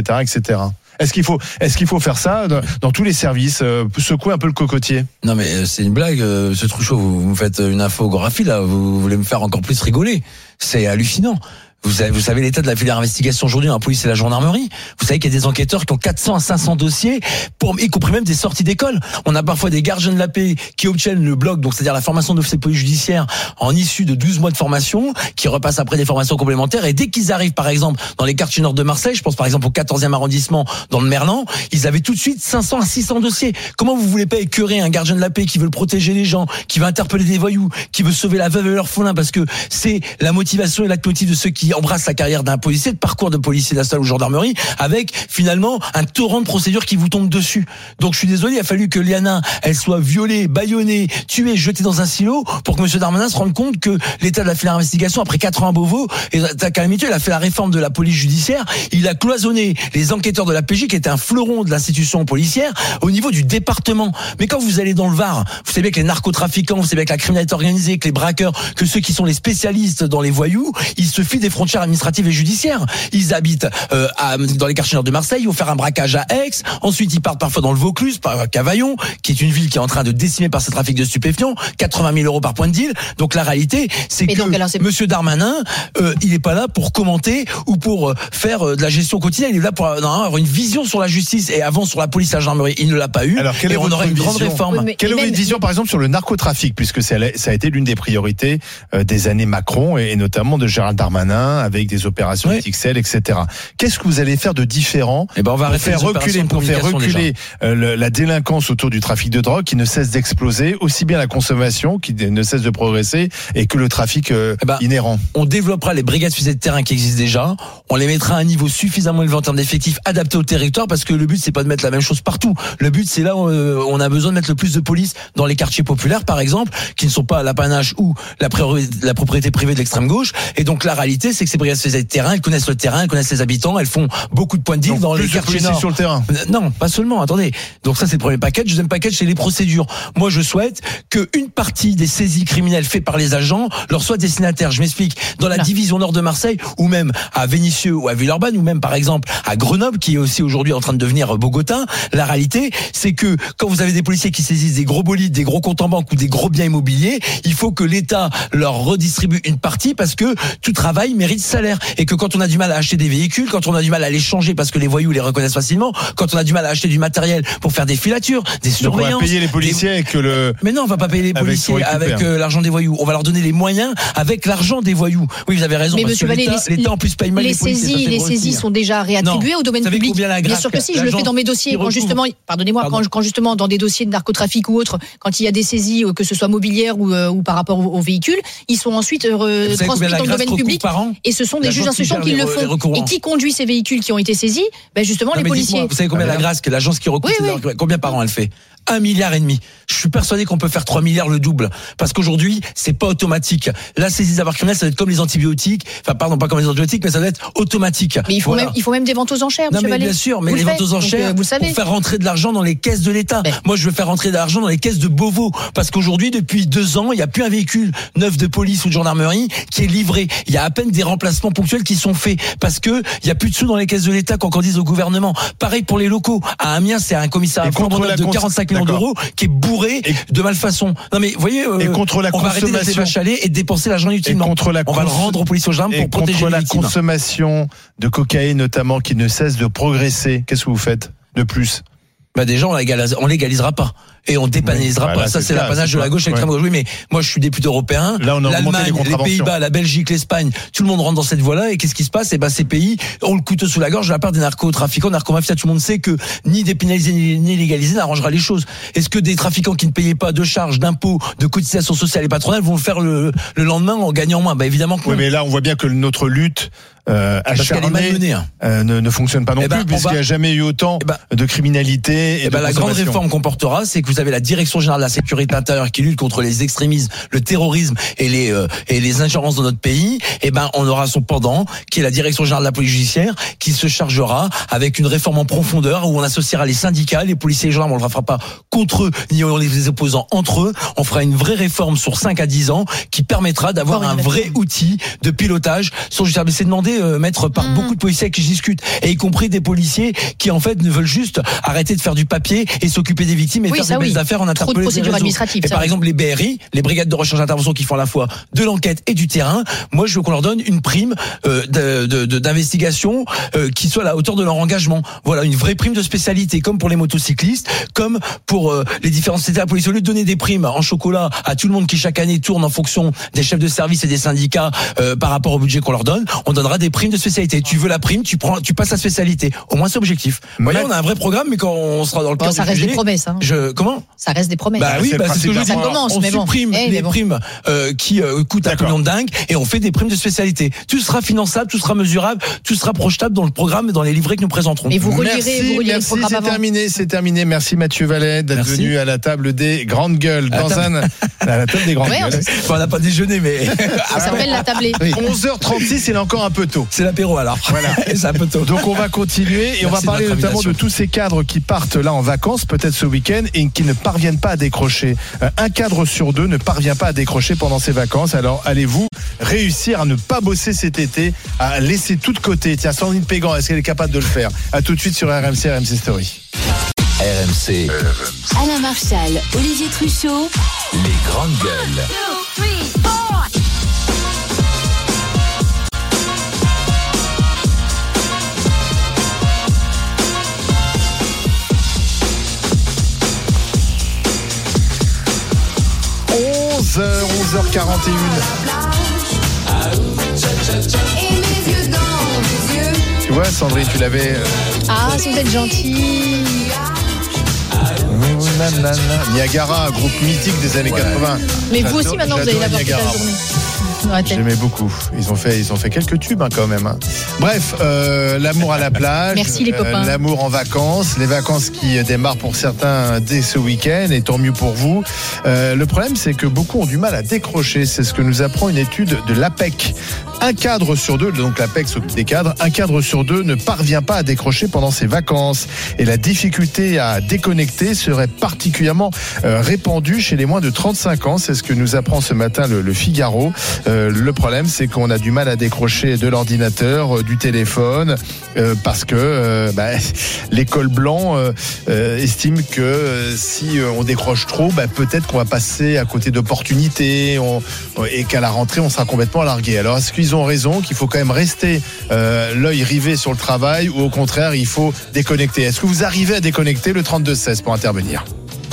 cetera. Est-ce qu'il faut, est-ce qu'il faut faire ça dans, dans tous les services, euh, secouer un peu le cocotier? Non mais c'est une blague, euh, ce Truchot, vous, vous faites une infographie là, vous voulez me faire encore plus rigoler. C'est hallucinant. Vous savez, vous savez l'état de la filière d'investigation aujourd'hui dans la police et la gendarmerie. Vous savez qu'il y a des enquêteurs qui ont quatre cents à cinq cents dossiers, pour, y compris même des sorties d'école. On a parfois des gardiens de la paix qui obtiennent le bloc, donc c'est-à-dire la formation d'officier de police judiciaire en issue de douze mois de formation, qui repassent après des formations complémentaires. Et dès qu'ils arrivent, par exemple, dans les quartiers nord de Marseille, je pense par exemple au quatorzième arrondissement dans le Merlan, ils avaient tout de suite cinq cents à six cents dossiers. Comment vous voulez pas écœurer un gardien de la paix qui veut protéger les gens, qui veut interpeller des voyous, qui veut sauver la veuve et l'orphelin, parce que c'est la motivation et l'acte-motif de ceux qui embrassent la carrière d'un un policier, de parcours de policier d'Astal ou gendarmerie, avec finalement un torrent de procédures qui vous tombe dessus. Donc je suis désolé, il a fallu que Liana, elle soit violée, bâillonnée, tuée, jetée dans un silo pour que M. Darmanin se rende compte que l'état de la filière d'investigation, après quatre ans à Beauvau, est à calamiteux. Il a fait la réforme de la police judiciaire, il a cloisonné les enquêteurs de la P J, qui était un fleuron de l'institution policière, au niveau du département. Mais quand vous allez dans le Var, vous savez que les narcotrafiquants, vous savez que la criminalité organisée, que les braqueurs, que ceux qui sont les spécialistes dans les voyous, ils se fient des frontières administratives et judiciaires. Ils habitent euh, à, dans les quartiers nord de Marseille, ils vont faire un braquage à Aix, ensuite ils partent parfois dans le Vaucluse, par Cavaillon, qui est une ville qui est en train de décimer par ce trafic de stupéfiants, quatre-vingt mille euros par point de deal. Donc la réalité, c'est Mais que donc, alors, c'est... Monsieur Darmanin, euh, il n'est pas là pour commenter ou pour euh, faire euh, de la gestion quotidienne, il est là pour non, avoir une vision sur la justice et avant sur la police et la gendarmerie. Il ne l'a pas eu. Alors, quelle et est on aurait une grande réforme. Oui, quelle est votre vision, par exemple, sur le narcotrafic, puisque ça a été l'une des priorités euh, des années Macron et, et notamment de Gérald Darmanin, avec des opérations oui. X X L, et cetera. Qu'est-ce que vous allez faire de différent eh ben on va pour faire reculer, pour faire reculer euh, le, la délinquance autour du trafic de drogue qui ne cesse d'exploser, aussi bien la consommation qui ne cesse de progresser et que le trafic euh, eh ben, inhérent? On développera les brigades fusées de terrain qui existent déjà. On les mettra à un niveau suffisamment élevé en termes d'effectifs adaptés au territoire, parce que le but c'est pas de mettre la même chose partout. Le but c'est là où euh, on a besoin de mettre le plus de police dans les quartiers populaires, par exemple, qui ne sont pas l'apanage ou la, la propriété privée de l'extrême gauche. Et donc la réalité c'est que ces brigades fusées de terrain, elles connaissent le terrain, elles connaissent les habitants, elles font beaucoup de points de deal dans les quartiers nord. Sur le terrain. Non, pas seulement, attendez. Donc ça c'est le premier package. Deuxième package, c'est les procédures. Moi je souhaite qu'une partie des saisies criminelles faites par les agents leur soit destinataire. Je m'explique. Dans la division nord de Marseille, ou même à Vénissieux ou à Villeurbanne, ou même par exemple à Grenoble, qui est aussi aujourd'hui en train de devenir Bogota, la réalité c'est que quand vous avez des policiers qui saisissent des gros bolides, des gros comptes en banque ou des gros biens immobiliers, il faut que l'État leur redistribue une partie, parce que tout travail mérite salaire, et que quand on a du mal à acheter des véhicules, quand on a du mal à les changer parce que les voyous les reconnaissent facilement, quand on a du mal à acheter du matériel pour faire des filatures, des surveillances. Donc on va payer les policiers des... avec le... Mais non, on va pas payer les policiers avec, avec euh, l'argent des voyous. On va leur donner les moyens avec l'argent des voyous. Oui, vous avez raison. Mais parce monsieur que Vallée, l'État, les, l'État en plus paye mal les, les policiers. Saisies, les saisies sont déjà réattribuées non. au domaine public. Bien sûr que si, je le fais dans mes dossiers. Quand justement, pardonnez-moi, quand, quand justement dans des dossiers de narcotrafic ou autres, quand il y a des saisies, que ce soit mobilières ou, euh, ou par rapport aux, aux véhicules, ils sont ensuite euh, transmis dans le domaine public. Et ce sont des juges d'instruction qui le font. Et qui conduit ces véhicules qui ont été saisis? Ben justement, non, les policiers. Vous savez combien la Grâce, que l'agence qui recouvre, oui, oui. combien par an elle fait? Un milliard et demi. Je suis persuadé qu'on peut faire trois milliards le double. Parce qu'aujourd'hui, c'est pas automatique. La saisie d'avoirs criminels, ça va être comme les antibiotiques. Enfin, pardon, pas comme les antibiotiques, mais ça va être automatique. Mais il faut voilà. même, il faut même des ventes aux enchères, monsieur Vallée. Bien sûr, mais vous les ventes aux enchères, donc, euh, vous savez. Pour faire rentrer de l'argent dans les caisses de l'État. Ben. Moi, je veux faire rentrer de l'argent dans les caisses de Beauvau. Parce qu'aujourd'hui, depuis deux ans, il n'y a plus un véhicule neuf de police ou de gendarmerie qui est livré. Il y a à peine des remplacements ponctuels qui sont faits. Parce que il y a plus de sous dans les caisses de l'État qu'on dise au gouvernement. Pareil pour les locaux. À Amiens, c'est un commissariat de quarante-cinq millions d'euros qui est bourré et de malfaçon. Non mais vous voyez, euh, et contre la on va arrêter d'être des vaches à lait et de dépenser l'argent inutilement. Contre la on va le rendre aux policiers aux gendarmes pour protéger les victimes. Contre la consommation de cocaïne notamment qui ne cesse de progresser, qu'est-ce que vous faites de plus? Bah déjà on légalise, on légalisera pas et on dépénalisera oui, pas. Là, ça c'est, c'est l'apanage de la gauche et l'extrême gauche. Oui, mais moi je suis député européen. Là, on a L'Allemagne, les, les Pays-Bas, la Belgique, l'Espagne, tout le monde rentre dans cette voie-là. Et qu'est-ce qui se passe? Et ben ces pays ont le couteau sous la gorge de la part des narcotrafiquants, narcomafias. Tout le monde sait que ni dépénaliser ni légaliser n'arrangera les choses. Est-ce que des trafiquants qui ne payaient pas de charges, d'impôts, de cotisations sociales et patronales vont le faire le, le lendemain en gagnant moins? Bah évidemment que oui, mais là on voit bien que notre lutte Euh, acharnée, hein. euh, ne, ne fonctionne pas non eh ben, plus, puisqu'il n'y va... a jamais eu autant eh ben... de criminalité terminer. Et, et ben la grande réforme qu'on portera, c'est que vous avez la Direction générale de la sécurité intérieure qui lutte contre les extrémismes, le terrorisme et les euh, et les ingérences dans notre pays. Et ben on aura son pendant, qui est la Direction générale de la police judiciaire, qui se chargera avec une réforme en profondeur où on associera les syndicats, les policiers et les gendarmes. On ne le fera pas contre eux ni les opposants entre eux. On fera une vraie réforme sur cinq à dix ans qui permettra d'avoir un vrai outil de pilotage sur le service. C'est demandé, euh, maître, par mmh. beaucoup de policiers qui discutent, et y compris des policiers qui en fait ne veulent juste arrêter de faire du papier et s'occuper des victimes et oui, faire des oui. belles affaires en interpellant les procédures administratives. Et par oui. exemple les B R I, les brigades de recherche d'intervention qui font à la fois de l'enquête et du terrain, moi je veux qu'on leur donne une prime euh, de, de, de, d'investigation euh, qui soit à la hauteur de leur engagement. Voilà, une vraie prime de spécialité, comme pour les motocyclistes, comme pour euh, les différents sociétés de la police. Au lieu de donner des primes en chocolat à tout le monde qui chaque année tourne en fonction des chefs de service et des syndicats euh, par rapport au budget qu'on leur donne, on donnera des primes de spécialité. Tu veux la prime, tu prends, tu passes la spécialité. Au moins c'est objectif. Vous voyez, on a un vrai programme, mais quand on sera dans le bon, cœur ça du reste sujet, des promesses. Hein. Je comment Ça reste des promesses. Bah oui, bah, c'est ce que je dis. Ça commence, on mais bon. supprime hey, les mais bon. primes euh, qui euh, coûtent un pognon de dingue et on fait des primes de spécialité. Tout sera finançable, tout sera mesurable, tout sera projetable dans le programme et dans les livrets que nous présenterons. Et vous relirez, merci, vous relirez merci, le programme c'est avant. terminé, c'est terminé. Merci Mathieu Vallet d'être Merci. venu à la table des grandes gueules. Dans table. un, à la table des grandes Ouais, gueules. Enfin, on n'a pas déjeuné, mais Ça s'appelle la tablée. Oui. onze heures trente-six, il est encore un peu tôt. c'est l'apéro alors. Voilà. C'est un peu tôt. Donc on va continuer et Merci on va de parler votre notamment de invitation. tous ces cadres qui partent là en vacances, peut-être ce week-end, et qui ne parviennent pas à décrocher. Euh, Un cadre sur deux ne parvient pas à décrocher pendant ses vacances. Alors allez-vous réussir à ne pas bosser cet été, à laisser tout de côté? Tiens, Sandrine Pégan, est-ce qu'elle est capable de le faire? À tout de suite sur R M C, R M C Story. R M C, Alain Marchal, Olivier Truchot. les grandes gueules. onze heures, onze heures quarante et une. Tu vois, Sandrine, tu l'avais. euh, Ah, si vous êtes gentil. nanana. Niagara, groupe mythique des années quatre-vingts. Mais vous J'adore- aussi, maintenant, vous allez j'adore l'avoir toute la Niagara. journée. Dans la tête. J'aimais beaucoup. Ils ont fait, ils ont fait quelques tubes hein, quand même. Hein. Bref, euh, l'amour à la plage, Merci, les copains. l'amour en vacances, les vacances qui euh, démarrent pour certains dès ce week-end, et tant mieux pour vous. Euh, le problème, c'est que beaucoup ont du mal à décrocher. C'est ce que nous apprend une étude de l'A P E C. Un cadre sur deux, donc l'A P E C s'occupe des cadres, un cadre sur deux ne parvient pas à décrocher pendant ses vacances. Et la difficulté à déconnecter serait particulièrement euh, répandue chez les moins de trente-cinq ans. C'est ce que nous apprend ce matin le, le Figaro. Euh, le problème, c'est qu'on a du mal à décrocher de l'ordinateur, euh, du téléphone, euh, parce que euh, bah, l'école blanc euh, euh, estime que euh, si euh, on décroche trop, bah, peut-être qu'on va passer à côté d'opportunités on, et qu'à la rentrée, on sera complètement largué. Alors, est-ce qu'ils ont raison qu'il faut quand même rester euh, l'œil rivé sur le travail, ou au contraire, il faut déconnecter? Est-ce que vous arrivez à déconnecter? Le trente-deux seize pour intervenir.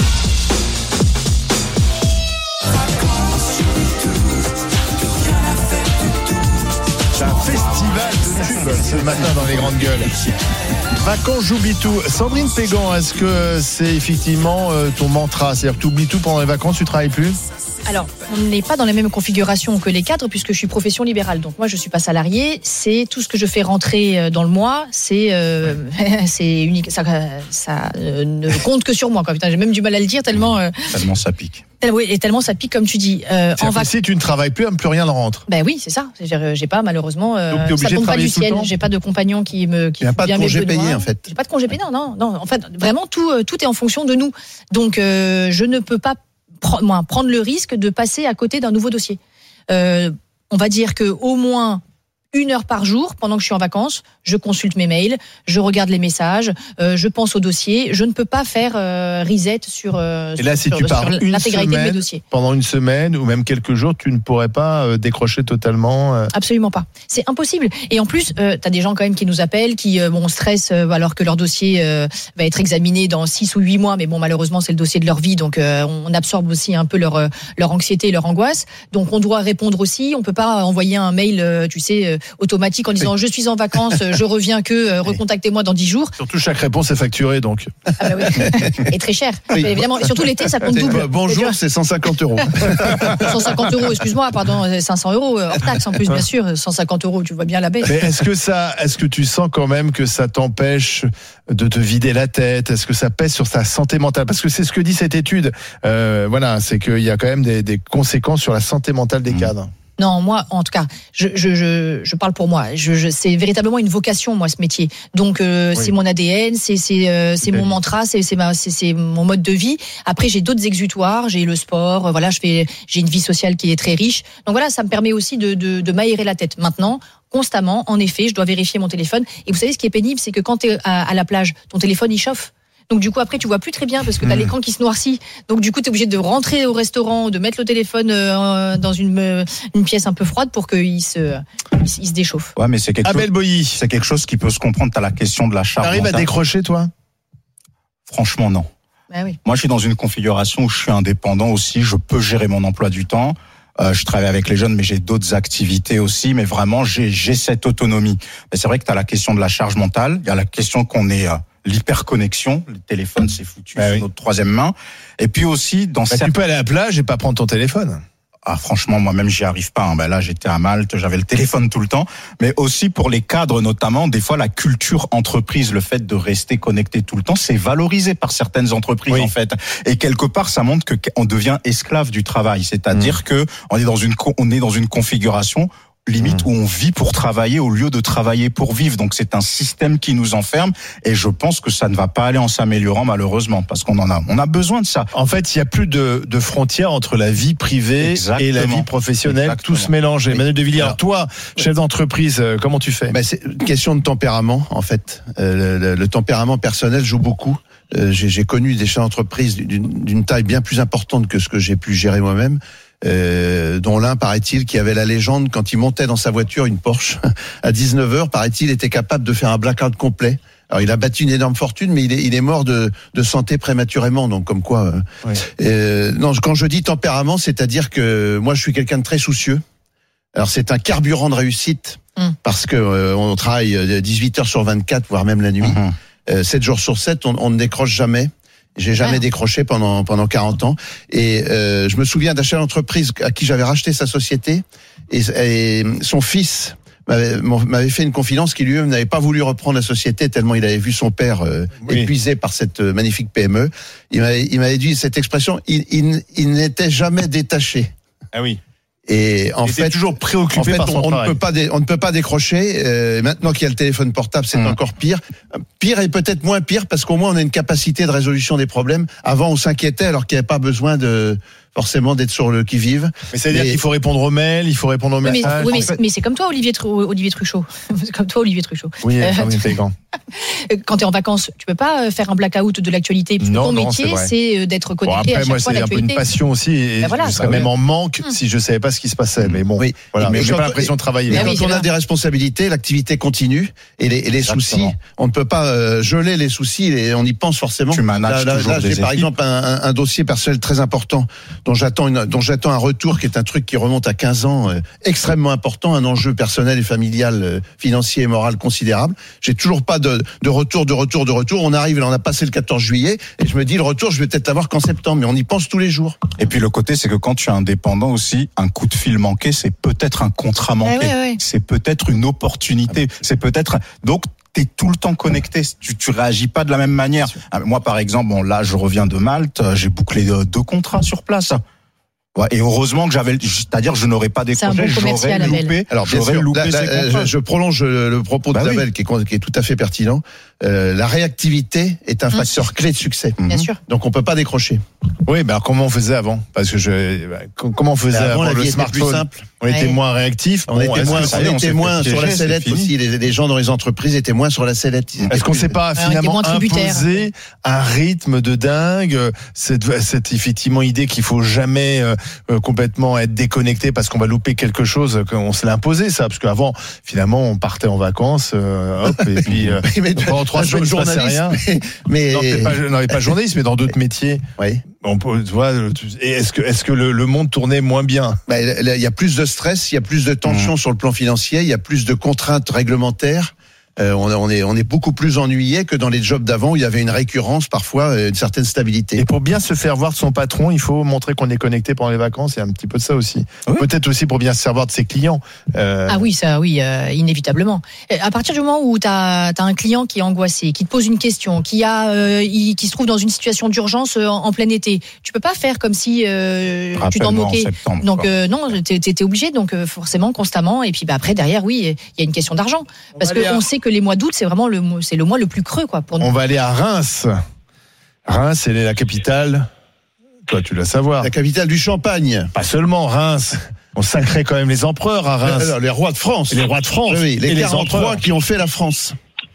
C'est un festival de tubes ce matin dans les grandes gueules. Vacances, j'oublie tout. Sandrine Pégan, est-ce que c'est effectivement euh, ton mantra? C'est-à-dire que tu oublies tout pendant les vacances, tu travailles plus? Alors, on n'est pas dans la même configuration que les cadres puisque je suis profession libérale. Donc moi, je suis pas salarié. C'est tout ce que je fais rentrer dans le mois. C'est euh, c'est unique. Ça, ça euh, ne compte que sur moi. Quoi. Putain, j'ai même du mal à le dire tellement. Euh, Tellement ça pique. tel- oui, et tellement ça pique comme tu dis. Euh, en vac- si tu ne travailles plus, plus rien ne rentre. Ben oui, c'est ça. C'est-à-dire, J'ai pas malheureusement. Euh, Donc, t'es obligé ça tombe de pas travailler du tout le ciel. temps J'ai pas de compagnon qui me. Qui Il n'y a pas de vient mes congé besoins. payé, en fait. J'ai pas de congé payé. Non, non, non. En fait, vraiment tout, euh, tout est en fonction de nous. Donc, euh, je ne peux pas pre- moi, prendre le risque de passer à côté d'un nouveau dossier. Euh, on va dire que au moins une heure par jour, pendant que je suis en vacances, je consulte mes mails, je regarde les messages, euh, je pense au dossier. Je ne peux pas faire euh, reset sur, euh, Et là, si sur, tu sur pars une l'intégralité de mes semaine, dossiers. pendant une semaine ou même quelques jours, tu ne pourrais pas euh, décrocher totalement. euh. Absolument pas. C'est impossible. Et en plus, euh, tu as des gens quand même qui nous appellent, qui euh, bon, stressent euh, alors que leur dossier euh, va être examiné dans six ou huit mois. Mais bon, malheureusement, c'est le dossier de leur vie. Donc, euh, on absorbe aussi un peu leur, euh, leur anxiété et leur angoisse. Donc, on doit répondre aussi. On peut pas envoyer un mail, euh, tu sais, euh, automatique en disant « je suis en vacances, je je reviens que, euh, recontactez-moi dans dix jours. Surtout, chaque réponse est facturée, donc. Ah bah oui. Et très cher. Oui. Évidemment. Et surtout, l'été, ça compte double. Bonjour, c'est cent cinquante euros. cent cinquante euros, excuse-moi, pardon, cinq cents euros, hors taxe en plus, bien sûr. cent cinquante euros, tu vois bien la baisse. Mais est-ce que ça, est-ce que tu sens quand même que ça t'empêche de te vider la tête? Est-ce que ça pèse sur ta santé mentale? Parce que c'est ce que dit cette étude. Euh, voilà, c'est qu'il y a quand même des, des conséquences sur la santé mentale des mmh. cadres. Non, moi, en tout cas, je, je, je, je parle pour moi. Je, je, c'est véritablement une vocation, moi, ce métier. Donc, euh, oui. c'est mon A D N, c'est, c'est, euh, c'est mon mantra, c'est, c'est, ma, c'est, c'est mon mode de vie. Après, j'ai d'autres exutoires, j'ai le sport, euh, voilà, je fais, j'ai une vie sociale qui est très riche. Donc voilà, ça me permet aussi de, de, de m'aérer la tête. Maintenant, constamment, en effet, je dois vérifier mon téléphone. Et vous savez, ce qui est pénible, c'est que quand t'es à, à la plage, ton téléphone, il chauffe. Donc du coup après tu vois plus très bien parce que t'as mmh. l'écran qui se noircit. Donc du coup t'es obligé de rentrer au restaurant, de mettre le téléphone euh, dans une euh, une pièce un peu froide pour qu'il se il, il se déchauffe. Ouais, mais c'est quelque Abel chose. Boilly. C'est quelque chose qui peut se comprendre. T'as la question de la charge. T'arrives à décrocher toi? Franchement non. Bah oui. Moi je suis dans une configuration où je suis indépendant aussi. Je peux gérer mon emploi du temps. Euh, je travaille avec les jeunes, mais j'ai d'autres activités aussi. Mais vraiment, j'ai, j'ai cette autonomie. Mais c'est vrai que tu as la question de la charge mentale. Il y a la question qu'on est euh, l'hyperconnexion. Le téléphone, c'est foutu, bah c'est oui. notre troisième main. Et puis aussi, dans bah, certains... Tu peux aller à la plage et pas prendre ton téléphone. Ah, franchement, moi-même, j'y arrive pas. Hein. Ben là, j'étais à Malte, j'avais le téléphone tout le temps. Mais aussi pour les cadres, notamment, des fois, la culture entreprise, le fait de rester connecté tout le temps, c'est valorisé par certaines entreprises, oui. en fait. Et quelque part, ça montre que on devient esclave du travail. C'est-à-dire mmh. que on est dans une, on est dans une configuration limite mmh. où on vit pour travailler au lieu de travailler pour vivre. Donc c'est un système qui nous enferme et je pense que ça ne va pas aller en s'améliorant malheureusement parce qu'on en a on a besoin de ça. En fait, il y a plus de de frontières entre la vie privée Exactement. et la vie professionnelle, Exactement. tout se mélange. Oui. Emmanuel de Villiers, alors toi, chef d'entreprise, comment tu fais? Ben, c'est une question de tempérament en fait. Euh, le, le tempérament personnel joue beaucoup. Euh, j'ai, j'ai connu des chefs d'entreprise d'une, d'une taille bien plus importante que ce que j'ai pu gérer moi-même. Euh, dont l'un, paraît-il, qui avait la légende, quand il montait dans sa voiture, une Porsche, à dix-neuf heures, paraît-il, était capable de faire un blackout complet. Alors, il a battu une énorme fortune, mais il est, il est mort de, de santé prématurément, donc comme quoi... Euh, oui. euh, non, quand je dis tempérament, c'est-à-dire que moi, je suis quelqu'un de très soucieux. Alors, c'est un carburant de réussite, mmh. parce que euh, on travaille dix-huit heures sur vingt-quatre, voire même la nuit. Mmh. Euh, sept jours sur sept, on, on ne décroche jamais. J'ai jamais ah. décroché pendant pendant quarante ans et euh, je me souviens d'un chef d'entreprise à qui j'avais racheté sa société et, et son fils m'avait, m'avait fait une confidence qu'il lui-même n'avait pas voulu reprendre la société tellement il avait vu son père euh, oui. épuisé par cette magnifique P M E. Il m'avait il m'avait dit cette expression, il il, il n'était jamais détaché. Ah oui. Et en il fait, toujours préoccupé en fait, par son on, on travail. ne peut pas, dé, on ne peut pas décrocher. Euh, maintenant qu'il y a le téléphone portable, c'est mmh. encore pire. Pire et peut-être moins pire parce qu'au moins on a une capacité de résolution des problèmes. Avant, on s'inquiétait alors qu'il n'y avait pas besoin de forcément d'être sur le qui-vive. Mais c'est-à-dire mais... qu'il faut répondre aux mails, il faut répondre aux oui, messages. Mais, oui, mais, fait... mais c'est comme toi, Olivier, Tru... Olivier Truchot. C'est comme toi, Olivier Truchot. Oui, euh, c'est grand. Quand tu es en vacances, tu peux pas faire un blackout de l'actualité. Non, ton non, métier, c'est, c'est d'être connecté bon, après, à chaque moi, fois à l'actualité. C'est un peu une passion aussi. Et ben voilà, je serais même en manque mmh. si je savais pas ce qui se passait. Mais bon, oui. voilà, mais j'ai pas l'impression de travailler. Mais mais quand on a des responsabilités, l'activité continue et les, et les soucis, on ne peut pas euh, geler les soucis et on y pense forcément. Tu manages là, là, toujours là, j'ai des par équipes. exemple un, un, un dossier personnel très important dont j'attends une, dont j'attends un retour qui est un truc qui remonte à quinze ans, euh, extrêmement important, un enjeu personnel et familial, euh, financier et moral considérable. J'ai toujours pas de, de retour, de retour, de retour. On arrive, là, on a passé le quatorze juillet et je me dis le retour, je vais peut-être l'avoir qu'en septembre, mais on y pense tous les jours. Et puis le côté, c'est que quand tu es indépendant aussi, un coup de fil manqué, c'est peut-être un contrat manqué, ah ouais, ouais. c'est peut-être une opportunité, c'est peut-être donc. T'es tout le temps connecté, tu, tu réagis pas de la même manière. Moi, par exemple, bon, là, je reviens de Malte, j'ai bouclé deux contrats sur place. Ouais, et heureusement que j'avais, c'est-à-dire je n'aurais pas décroché, bon j'aurais loupé. Alors bien j'aurais sûr, loupé là, là, je, je prolonge le propos de bah Isabelle oui. qui, est, qui est tout à fait pertinent. Euh, la réactivité est un facteur mmh. clé de succès. Bien mmh. sûr. Donc on peut pas décrocher. Oui, ben alors comment on faisait avant? Parce que je, comment on faisait ben avant, avant le vie smartphone? Plus simple. On ouais. était moins réactifs. On bon, était moins, on, on était moins sur la sellette aussi. Les, les gens dans les entreprises étaient moins sur la sellette. Est-ce qu'on s'est pas finalement imposé un rythme de dingue? Cette, cette effectivement idée qu'il faut jamais euh, complètement être déconnecté parce qu'on va louper quelque chose. On se l'a imposé ça, parce qu'avant finalement on partait en vacances, euh, hop, et puis euh, mais pendant trois jours il ne se passait rien. Mais, mais... non, t'es pas, non, pas journaliste, mais dans d'autres métiers. Oui. On peut, tu vois, et est-ce que est-ce que le, le monde tournait moins bien? Bah, il y a plus de stress, il y a plus de tension mmh. sur le plan financier, il y a plus de contraintes réglementaires. Euh, on, on est on est beaucoup plus ennuyé que dans les jobs d'avant où il y avait une récurrence, parfois une certaine stabilité. Et pour bien se faire voir de son patron, il faut montrer qu'on est connecté pendant les vacances. Il y a un petit peu de ça aussi. Oui. Peut-être aussi pour bien se faire voir de ses clients. Euh... Ah oui, ça, oui, euh, inévitablement. À partir du moment où tu as un client qui est angoissé, qui te pose une question, qui a, euh, il, qui se trouve dans une situation d'urgence en, en plein été, tu peux pas faire comme si euh, tu t'en moquais. Septembre, donc euh, non, t'es, t'es obligé, donc euh, forcément, constamment. Et puis bah après, derrière, oui, il y a une question d'argent, parce que on sait que les mois d'août, c'est vraiment le, c'est le mois le plus creux, quoi, pour nous. On va aller à Reims. Reims, elle est la capitale. Toi, tu dois savoir. La capitale du Champagne. Pas seulement Reims. On sacrait quand même les empereurs à Reims. Alors, les rois de France. Et les rois de France. Oui, les et quarante-trois les empereurs qui ont fait la France.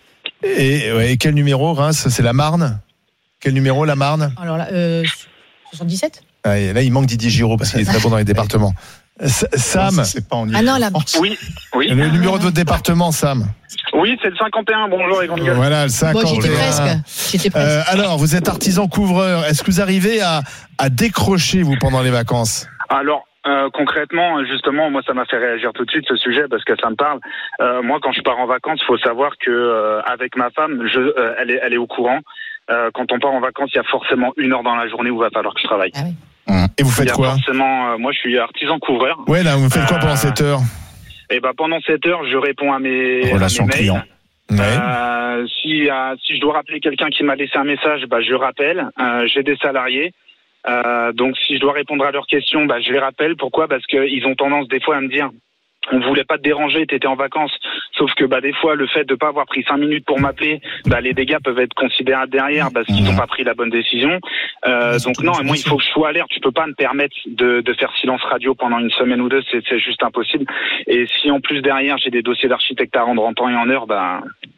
Et, ouais, et quel numéro, Reims? C'est la Marne? Quel numéro, la Marne? Alors là, euh, soixante-dix-sept. Ah, là, il manque Didier Giraud parce qu'il est très bon dans les départements. Sam. Non, c'est pas en ah non, là. Oui, oui. Le numéro de votre département, Sam. Oui, c'est le cinquante et un. Bonjour, les grandes gueules. Voilà, le cinquante et un. Bon, j'étais presque. J'étais presque. Euh, alors, vous êtes artisan couvreur. Est-ce que vous arrivez à, à décrocher, vous, pendant les vacances? Alors, euh, concrètement, justement, moi, ça m'a fait réagir tout de suite, ce sujet, parce que ça me parle. Euh, moi, quand je pars en vacances, il faut savoir que euh, avec ma femme, je, euh, elle, est, elle est au courant. Euh, quand on part en vacances, il y a forcément une heure dans la journée où il va falloir que je travaille. Ah oui. Et vous faites quoi? Forcément, euh, moi, je suis artisan couvreur. Ouais, là, vous faites quoi pendant euh, cette heure? Et ben, pendant cette heure, je réponds à mes, Relation à mes client. mails. Ouais. Euh, si, euh, si je dois rappeler quelqu'un qui m'a laissé un message, bah, je rappelle. Euh, j'ai des salariés. Euh, donc, si je dois répondre à leurs questions, bah, je les rappelle. Pourquoi? Parce qu'ils ont tendance, des fois, à me dire, on voulait pas te déranger, t'étais en vacances. Sauf que, bah, des fois, le fait de pas avoir pris cinq minutes pour m'appeler, bah, les dégâts peuvent être considérables derrière parce qu'ils n'ont pas pris la bonne décision. Euh, donc non, moi, il faut que je sois alerte. Tu peux pas me permettre de, de faire silence radio pendant une semaine ou deux. C'est, c'est juste impossible. Et si, en plus, derrière, j'ai des dossiers d'architecte à rendre en temps et en heure, bah,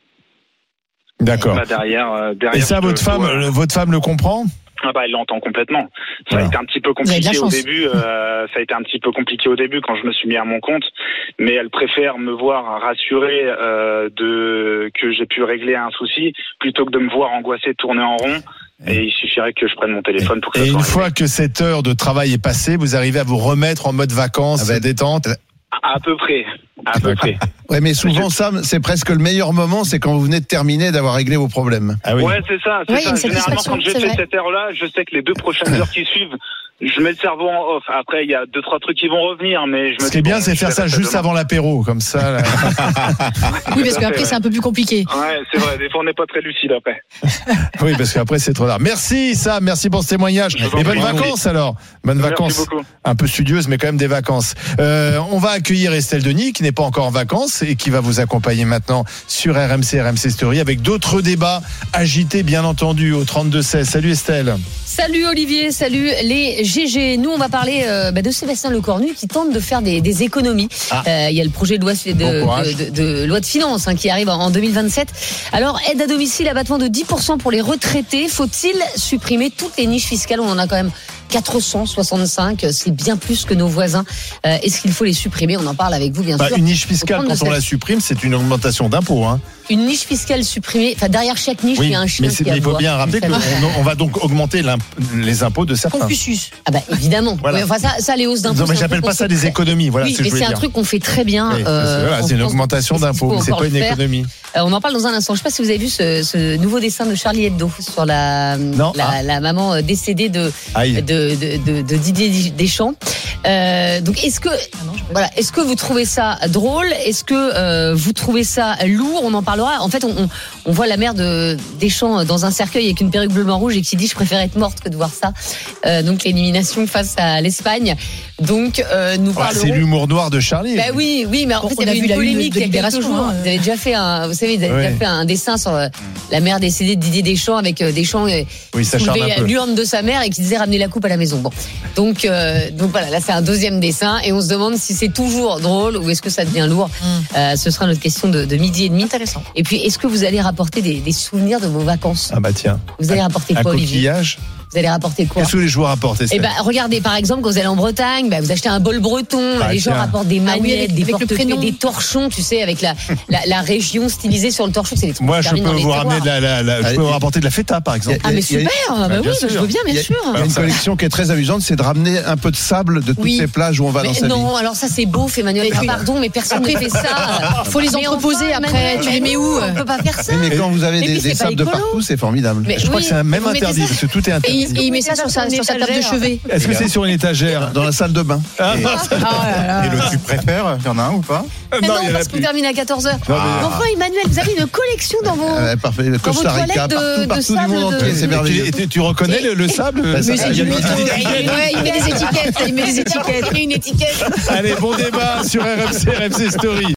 D'accord. bah derrière, euh, derrière. Et ça, votre femme, euh, votre femme le comprend? Ah bah elle l'entend complètement. Ça voilà. a été un petit peu compliqué au début. Euh, ça a été un petit peu compliqué au début quand je me suis mis à mon compte, mais elle préfère me voir rassuré euh, de que j'ai pu régler un souci plutôt que de me voir angoissé, tourner en rond. Et il suffirait que je prenne mon téléphone pour que ça Et soit une réglé. fois que cette heure de travail est passée, vous arrivez à vous remettre en mode vacances, Ah bah, détente? À peu près. À peu près. Ouais, mais souvent, Sam, c'est presque le meilleur moment, c'est quand vous venez de terminer d'avoir réglé vos problèmes. Ah oui. Ouais, c'est ça. C'est Ouais, ça. une Généralement, satisfaction, quand j'ai c'est fait vrai. cette heure-là, je sais que les deux prochaines heures qui suivent, je mets le cerveau en off. Après, il y a deux, trois trucs qui vont revenir, mais je me Ce dis, qui est bien, bon, c'est je faire vais ça rester juste demain. avant l'apéro, comme ça. Là. Oui, parce qu'après, c'est un peu plus compliqué. Ouais, c'est vrai. Des fois, on n'est pas très lucide après. Oui, parce qu'après, c'est trop tard. Merci, Sam. Merci pour ce témoignage. Je vous en Et bonnes prie. vacances, alors. Bonnes Merci vacances. beaucoup. Un peu studieuses, mais quand même des vacances. Euh, on va accueillir Estelle Denis, qui n'est pas encore en vacances et qui va vous accompagner maintenant sur R M C, R M C Story, avec d'autres débats agités, bien entendu, au trente-deux seize. Salut Estelle. Salut Olivier, salut les G G. Nous, on va parler euh, bah, de Sébastien Lecornu qui tente de faire des, des économies. Il Ah. euh, y a le projet de loi de, Bon de, de, de loi de finances hein, qui arrive en deux mille vingt-sept. Alors, aide à domicile, abattement de dix pour cent pour les retraités. Faut-il supprimer toutes les niches fiscales? On en a quand même quatre cent soixante-cinq, c'est bien plus que nos voisins. Euh, est-ce qu'il faut les supprimer? On en parle avec vous, bien Bah, sûr. une niche fiscale, Faut prendre quand on de la cette- supprime, c'est une augmentation d'impôts. Hein. Une niche fiscale supprimée, enfin derrière chaque niche, Oui, il y a un chien mais, c'est- qui mais il faut aboie. bien rappeler qu'on on va donc augmenter l'imp- les impôts de certains. Confucius. Ah bah évidemment. Voilà. Oui, enfin ça, ça les hausses d'impôts. Non, mais c'est un j'appelle truc pas qu'on ça fait des très- économies. Voilà oui, ce que mais je voulais c'est un dire. truc qu'on fait très bien. Oui, euh, voilà, en c'est une France. augmentation Est-ce qu'il d'impôts, faut mais c'est encore pas le une faire économie. Euh, on en parle dans un instant. Je ne sais pas si vous avez vu ce, ce nouveau dessin de Charlie Hebdo sur la, Non. la, Ah. la maman euh, décédée de, Aïe. de, de, de, de Didier Deschamps. Euh, donc est-ce que voilà, est-ce que vous trouvez ça drôle? Est-ce que euh, vous trouvez ça lourd? On en parlera. En fait, on, on, on voit la mère de Deschamps dans un cercueil avec une perruque bleu blanc rouge et qui dit je préfère être morte que de voir ça. Euh, donc l'élimination face à l'Espagne. Donc euh, nous Ouais, parlerons. c'est l'humour noir de Charlie. Bah oui, oui, mais en On fait, a il y avait vu une la une polémique de il y a quelques Libération, jours. hein. Vous avez déjà fait un, vous savez, vous avez Ouais. déjà fait un dessin sur euh, la mère décédée de Didier Deschamps avec euh, Deschamps euh, Oui, ça charme soulevait un peu. l'urne de sa mère et qui disait ramener la coupe à la maison. Bon, donc euh, donc voilà, là c'est un deuxième dessin et on se demande si c'est toujours drôle ou est-ce que ça devient lourd. Mm. Euh, ce sera notre question de, de midi et demi. Intéressant. Et puis, est-ce que vous allez rapporter des, des souvenirs de vos vacances? Ah bah tiens. Vous allez rapporter Un quoi, Olivier? coquillage. vous allez rapporter quoi? Qu'est-ce que les joueurs apportent? Eh ben, regardez, par exemple, quand vous allez en Bretagne, bah, vous achetez un bol breton, bah, les tiens. gens rapportent des manettes, ah oui, avec, des avec portefeuilles, des torchons, tu sais, avec la, la, la région stylisée sur le torchon, c'est des trucs Moi, qui je terminent peux dans vous les ramener tiroirs. de la, la, la je peux vous rapporter de la feta, par exemple. Ah, mais Il y a- super, bah, bien oui, sûr. je veux bien, bien Il y a- sûr. Il y a une collection qui est très amusante, c'est de ramener un peu de sable de toutes Oui. les plages où on va Mais dans sa non, vie. alors ça c'est beau, Emmanuel. Mais- Pardon, mais personne ne fait ça. Faut les Mais entreposer enfin, après, Emmanuel, tu les mets où? On peut pas faire ça. Oui, mais quand vous avez Et des, puis, des c'est pas sables de écolo. partout, c'est formidable. Mais Je crois oui, que c'est même vous mettez interdit, ça- parce que tout est Et interdit. il, et il met ça sur sa, sur sa table de chevet. Est-ce que c'est sur une étagère? Dans la salle de bain. Ah, Et- non, Et le tu préfères, il y en a un ou pas? Mais non, non, il y en a parce qu'on plus. termine à quatorze heures. Non, mais- Enfin, Emmanuel, vous avez une collection dans vos. Ouais, parfait. Le Dans vos Costa Rica, toilettes de- partout, de partout du sable monde de- entier, c'est Tu, merveilleux. tu- tu reconnais le, le sable? Bah, ça, Mais c'est il y a du une loto. petite étiquette. Ouais, il met des étiquettes. Il met des étiquettes. Il met une étiquette. Allez, bon débat sur R M C, R M C Story.